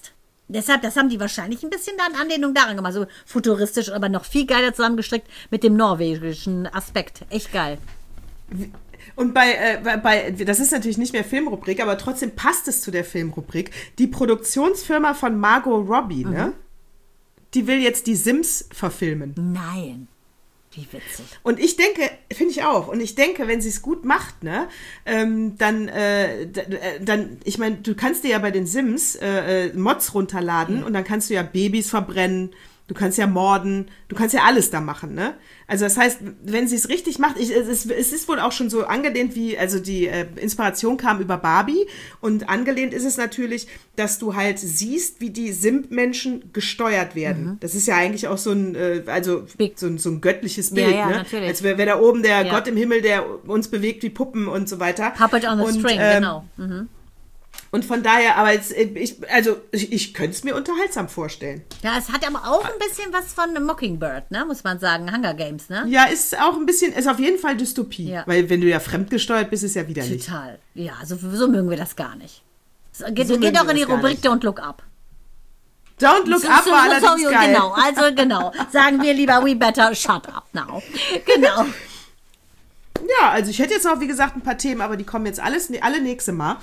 [SPEAKER 2] Deshalb, das haben die wahrscheinlich ein bisschen dann Anlehnung daran gemacht. So futuristisch, aber noch viel geiler zusammengestrickt mit dem norwegischen Aspekt. Echt geil.
[SPEAKER 1] Und das ist natürlich nicht mehr Filmrubrik, aber trotzdem passt es zu der Filmrubrik. Die Produktionsfirma von Margot Robbie, ne? Die will jetzt die Sims verfilmen.
[SPEAKER 2] Nein. Wie witzig.
[SPEAKER 1] Und ich denke, finde ich auch, und ich denke, wenn sie es gut macht, ne, dann, ich meine, du kannst dir ja bei den Sims Mods runterladen und dann kannst du ja Babys verbrennen, du kannst ja morden, du kannst ja alles da machen, ne? Also das heißt, wenn sie es richtig macht, es ist wohl auch schon so angelehnt wie, also die Inspiration kam über Barbie und angelehnt ist es natürlich, dass du halt siehst, wie die Simp-Menschen gesteuert werden. Das ist ja eigentlich auch so ein, so ein göttliches Bild,
[SPEAKER 2] ja,
[SPEAKER 1] ne?
[SPEAKER 2] Natürlich.
[SPEAKER 1] Als wäre da oben der Gott im Himmel, der uns bewegt wie Puppen und so weiter.
[SPEAKER 2] Puppet on the String, genau.
[SPEAKER 1] Und von daher, aber jetzt, ich könnte es mir unterhaltsam vorstellen.
[SPEAKER 2] Ja, es hat aber auch ein bisschen was von Mockingbird, ne, muss man sagen, Hunger Games, ne?
[SPEAKER 1] Ja, ist auch ein bisschen, ist auf jeden Fall Dystopie.
[SPEAKER 2] Ja.
[SPEAKER 1] Weil wenn du ja fremdgesteuert bist, ist ja widerlich.
[SPEAKER 2] Total. Ja, so mögen wir das gar nicht. Geht
[SPEAKER 1] mögen
[SPEAKER 2] auch
[SPEAKER 1] wir
[SPEAKER 2] in die
[SPEAKER 1] das gar
[SPEAKER 2] Rubrik
[SPEAKER 1] nicht.
[SPEAKER 2] Don't Look Up.
[SPEAKER 1] Don't Look Up war allerdings geil.
[SPEAKER 2] Genau, also genau. Sagen wir lieber, we better shut up now. Genau.
[SPEAKER 1] Ja, also ich hätte jetzt noch, wie gesagt, ein paar Themen, aber die kommen jetzt alle nächste Mal.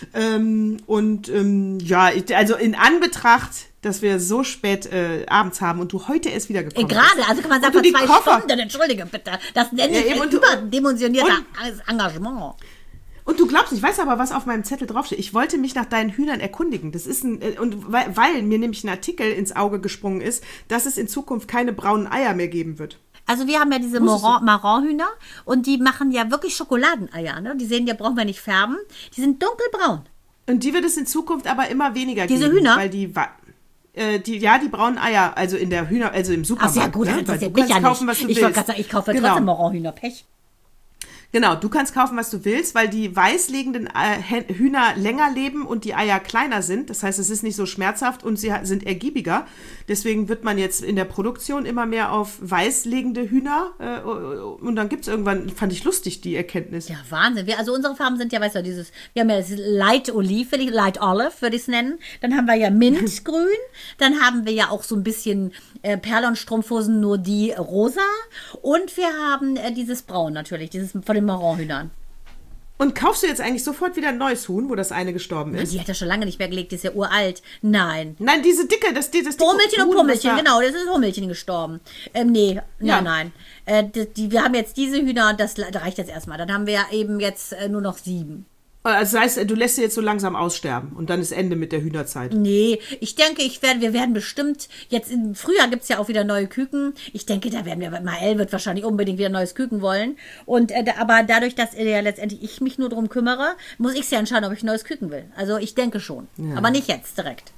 [SPEAKER 1] Also in Anbetracht, dass wir so spät abends haben und du heute erst wieder gekommen bist.
[SPEAKER 2] Gerade, also kann man sagen, vor 2 Stunden, entschuldige bitte. Das nenne ich überdimensionierter Engagement.
[SPEAKER 1] Und du glaubst, ich weiß aber, was auf meinem Zettel draufsteht. Ich wollte mich nach deinen Hühnern erkundigen. Das ist weil mir nämlich ein Artikel ins Auge gesprungen ist, dass es in Zukunft keine braunen Eier mehr geben wird.
[SPEAKER 2] Also wir haben ja diese Marronhühner und die machen ja wirklich Schokoladeneier. Ne? Die sehen ja, brauchen wir nicht färben. Die sind dunkelbraun.
[SPEAKER 1] Und die wird es in Zukunft aber immer weniger
[SPEAKER 2] diese
[SPEAKER 1] geben.
[SPEAKER 2] Diese Hühner?
[SPEAKER 1] Weil die braunen Eier, also in der Hühner, also im Supermarkt.
[SPEAKER 2] Ach ja gut,
[SPEAKER 1] ne?
[SPEAKER 2] das
[SPEAKER 1] Du
[SPEAKER 2] ist
[SPEAKER 1] kannst
[SPEAKER 2] ja
[SPEAKER 1] kaufen,
[SPEAKER 2] nicht.
[SPEAKER 1] was du
[SPEAKER 2] Ich
[SPEAKER 1] willst.
[SPEAKER 2] wollte gerade sagen, ich kaufe trotzdem Marronhühner. Pech.
[SPEAKER 1] Genau, du kannst kaufen, was du willst, weil die weißlegenden Hühner länger leben und die Eier kleiner sind. Das heißt, es ist nicht so schmerzhaft und sie sind ergiebiger. Deswegen wird man jetzt in der Produktion immer mehr auf weißlegende Hühner und dann gibt es irgendwann, fand ich lustig, die Erkenntnis.
[SPEAKER 2] Ja, Wahnsinn. Also unsere Farben sind ja, weißt du, wir haben ja das Light Olive, Light Olive würde ich es nennen. Dann haben wir ja Mintgrün. Dann haben wir ja auch so ein bisschen Perlon-Strumpfhosen, nur die rosa. Und wir haben dieses Braun natürlich, dieses von den Marronhühnern.
[SPEAKER 1] Und kaufst du jetzt eigentlich sofort wieder ein neues Huhn, wo das eine gestorben ist?
[SPEAKER 2] Die hat ja schon lange nicht mehr gelegt, die ist ja uralt. Nein.
[SPEAKER 1] Nein, diese dicke, das
[SPEAKER 2] Hummelchen
[SPEAKER 1] Huhn,
[SPEAKER 2] und Pummelchen, genau, das ist Hummelchen gestorben. Nein. Wir haben jetzt diese Hühner und das reicht jetzt erstmal. Dann haben wir ja eben jetzt nur noch 7.
[SPEAKER 1] Also das heißt, du lässt sie jetzt so langsam aussterben und dann ist Ende mit der Hühnerzeit.
[SPEAKER 2] Nee, ich denke, wir werden bestimmt, jetzt im Frühjahr gibt es ja auch wieder neue Küken. Ich denke, da werden wir, Mael wird wahrscheinlich unbedingt wieder ein neues Küken wollen. Und aber dadurch, dass ja letztendlich ich mich nur darum kümmere, muss ich ja entscheiden, ob ich ein neues Küken will. Also ich denke schon, aber nicht jetzt direkt.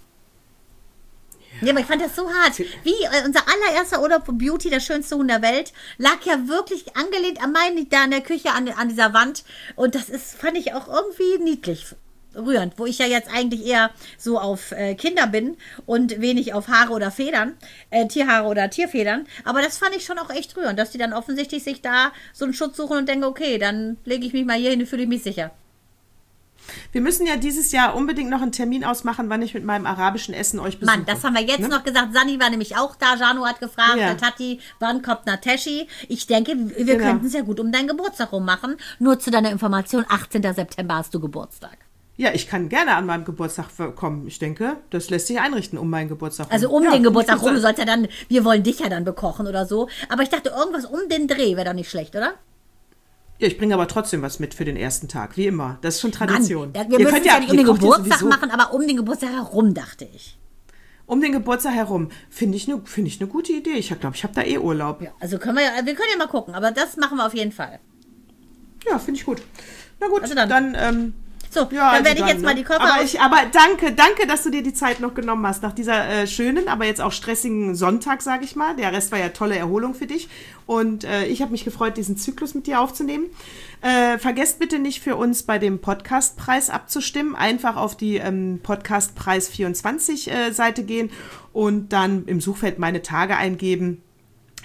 [SPEAKER 2] Ja, aber ich fand das so hart. Wie unser allererster Urlaub von Beauty, das schönste Huhn der Welt, lag ja wirklich angelehnt an meinen, da in der Küche an dieser Wand. Und das fand ich auch irgendwie niedlich, rührend, wo ich ja jetzt eigentlich eher so auf Kinder bin und wenig auf Haare oder Federn, Tierhaare oder Tierfedern. Aber das fand ich schon auch echt rührend, dass die dann offensichtlich sich da so einen Schutz suchen und denken, okay, dann lege ich mich mal hier hin, fühle ich mich sicher.
[SPEAKER 1] Wir müssen ja dieses Jahr unbedingt noch einen Termin ausmachen, wann ich mit meinem arabischen Essen euch besuche.
[SPEAKER 2] Mann, das haben wir jetzt noch gesagt. Sani war nämlich auch da. Janu hat gefragt, Tati, wann kommt Nateshi? Ich denke, wir könnten es ja gut um deinen Geburtstag rummachen. Nur zu deiner Information, 18. September hast du Geburtstag.
[SPEAKER 1] Ja, ich kann gerne an meinem Geburtstag kommen. Ich denke, das lässt sich einrichten um meinen Geburtstag rum.
[SPEAKER 2] Also den Geburtstag rum, du sollst ja dann, wir wollen dich ja dann bekochen oder so. Aber ich dachte, irgendwas um den Dreh wäre doch nicht schlecht, oder?
[SPEAKER 1] Ja, ich bringe aber trotzdem was mit für den ersten Tag, wie immer. Das ist schon Tradition.
[SPEAKER 2] Mann, wir müssen es ja nicht um den Geburtstag machen, aber um den Geburtstag herum, dachte ich.
[SPEAKER 1] Um den Geburtstag herum. Finde ich eine gute Idee. Ich glaube, ich habe da Urlaub.
[SPEAKER 2] Ja, also wir können ja mal gucken, aber das machen wir auf jeden Fall.
[SPEAKER 1] Ja, finde ich gut. Na gut,
[SPEAKER 2] also
[SPEAKER 1] dann
[SPEAKER 2] so, ja, dann werde ich jetzt mal die Koffer
[SPEAKER 1] aber danke, dass du dir die Zeit noch genommen hast. Nach dieser schönen, aber jetzt auch stressigen Sonntag, sage ich mal. Der Rest war ja tolle Erholung für dich. Und ich habe mich gefreut, diesen Zyklus mit dir aufzunehmen. Vergesst bitte nicht, für uns bei dem Podcastpreis abzustimmen. Einfach auf die Podcastpreis 24 Seite gehen und dann im Suchfeld meine Tage eingeben.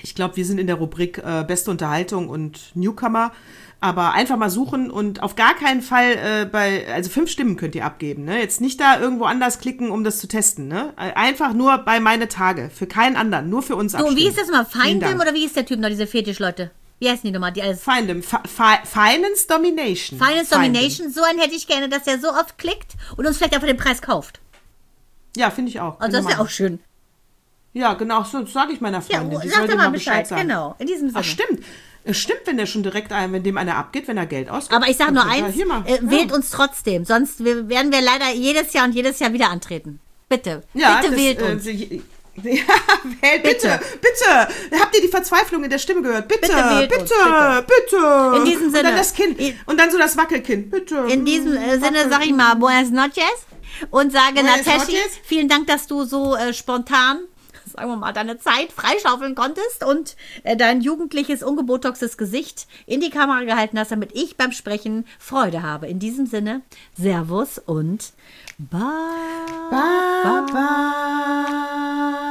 [SPEAKER 1] Ich glaube, wir sind in der Rubrik beste Unterhaltung und Newcomer. Aber einfach mal suchen und auf gar keinen Fall also 5 Stimmen könnt ihr abgeben. Ne? Jetzt nicht da irgendwo anders klicken, um das zu testen. Ne? Einfach nur bei Meine Tage. Für keinen anderen. Nur für uns abstimmen.
[SPEAKER 2] So, wie ist das mal?
[SPEAKER 1] Vielen
[SPEAKER 2] Findem
[SPEAKER 1] Dank.
[SPEAKER 2] oder wie ist der Typ noch, diese Fetischleute? Wie heißen die nochmal? Die alles
[SPEAKER 1] Findem. Finance Domination.
[SPEAKER 2] Finance Domination. So einen hätte ich gerne, dass der so oft klickt und uns vielleicht auch für den Preis kauft.
[SPEAKER 1] Ja, finde ich auch.
[SPEAKER 2] Also das wäre auch schön.
[SPEAKER 1] Ja, genau. So sage ich meiner
[SPEAKER 2] Ja,
[SPEAKER 1] Freundin. Die
[SPEAKER 2] sag
[SPEAKER 1] soll
[SPEAKER 2] doch
[SPEAKER 1] dir
[SPEAKER 2] mal Bescheid.
[SPEAKER 1] sagen.
[SPEAKER 2] Genau, in diesem Sinne.
[SPEAKER 1] Ach, stimmt. Es stimmt, wenn der schon direkt wenn dem einer abgeht, wenn er Geld ausgibt.
[SPEAKER 2] Aber ich sage nur eins,
[SPEAKER 1] hier mal.
[SPEAKER 2] wählt uns trotzdem, sonst werden wir leider jedes Jahr wieder antreten. Bitte,
[SPEAKER 1] Ja,
[SPEAKER 2] bitte
[SPEAKER 1] das,
[SPEAKER 2] wählt uns.
[SPEAKER 1] Ja, wählt, bitte. Habt ihr die Verzweiflung in der Stimme gehört? Bitte,
[SPEAKER 2] Bitte wählt uns,
[SPEAKER 1] bitte.
[SPEAKER 2] In diesem
[SPEAKER 1] Und
[SPEAKER 2] Sinne.
[SPEAKER 1] dann das Kind. Und dann so das Wackelkind. Bitte.
[SPEAKER 2] In diesem Sinne sage ich mal Buenas noches und sage
[SPEAKER 1] Buenas
[SPEAKER 2] Nateshi,
[SPEAKER 1] noches.
[SPEAKER 2] vielen Dank, dass du so spontan, sagen wir mal, deine Zeit freischaufeln konntest und dein jugendliches, ungebotoxes Gesicht in die Kamera gehalten hast, damit ich beim Sprechen Freude habe. In diesem Sinne, Servus und Bye.
[SPEAKER 1] Bye.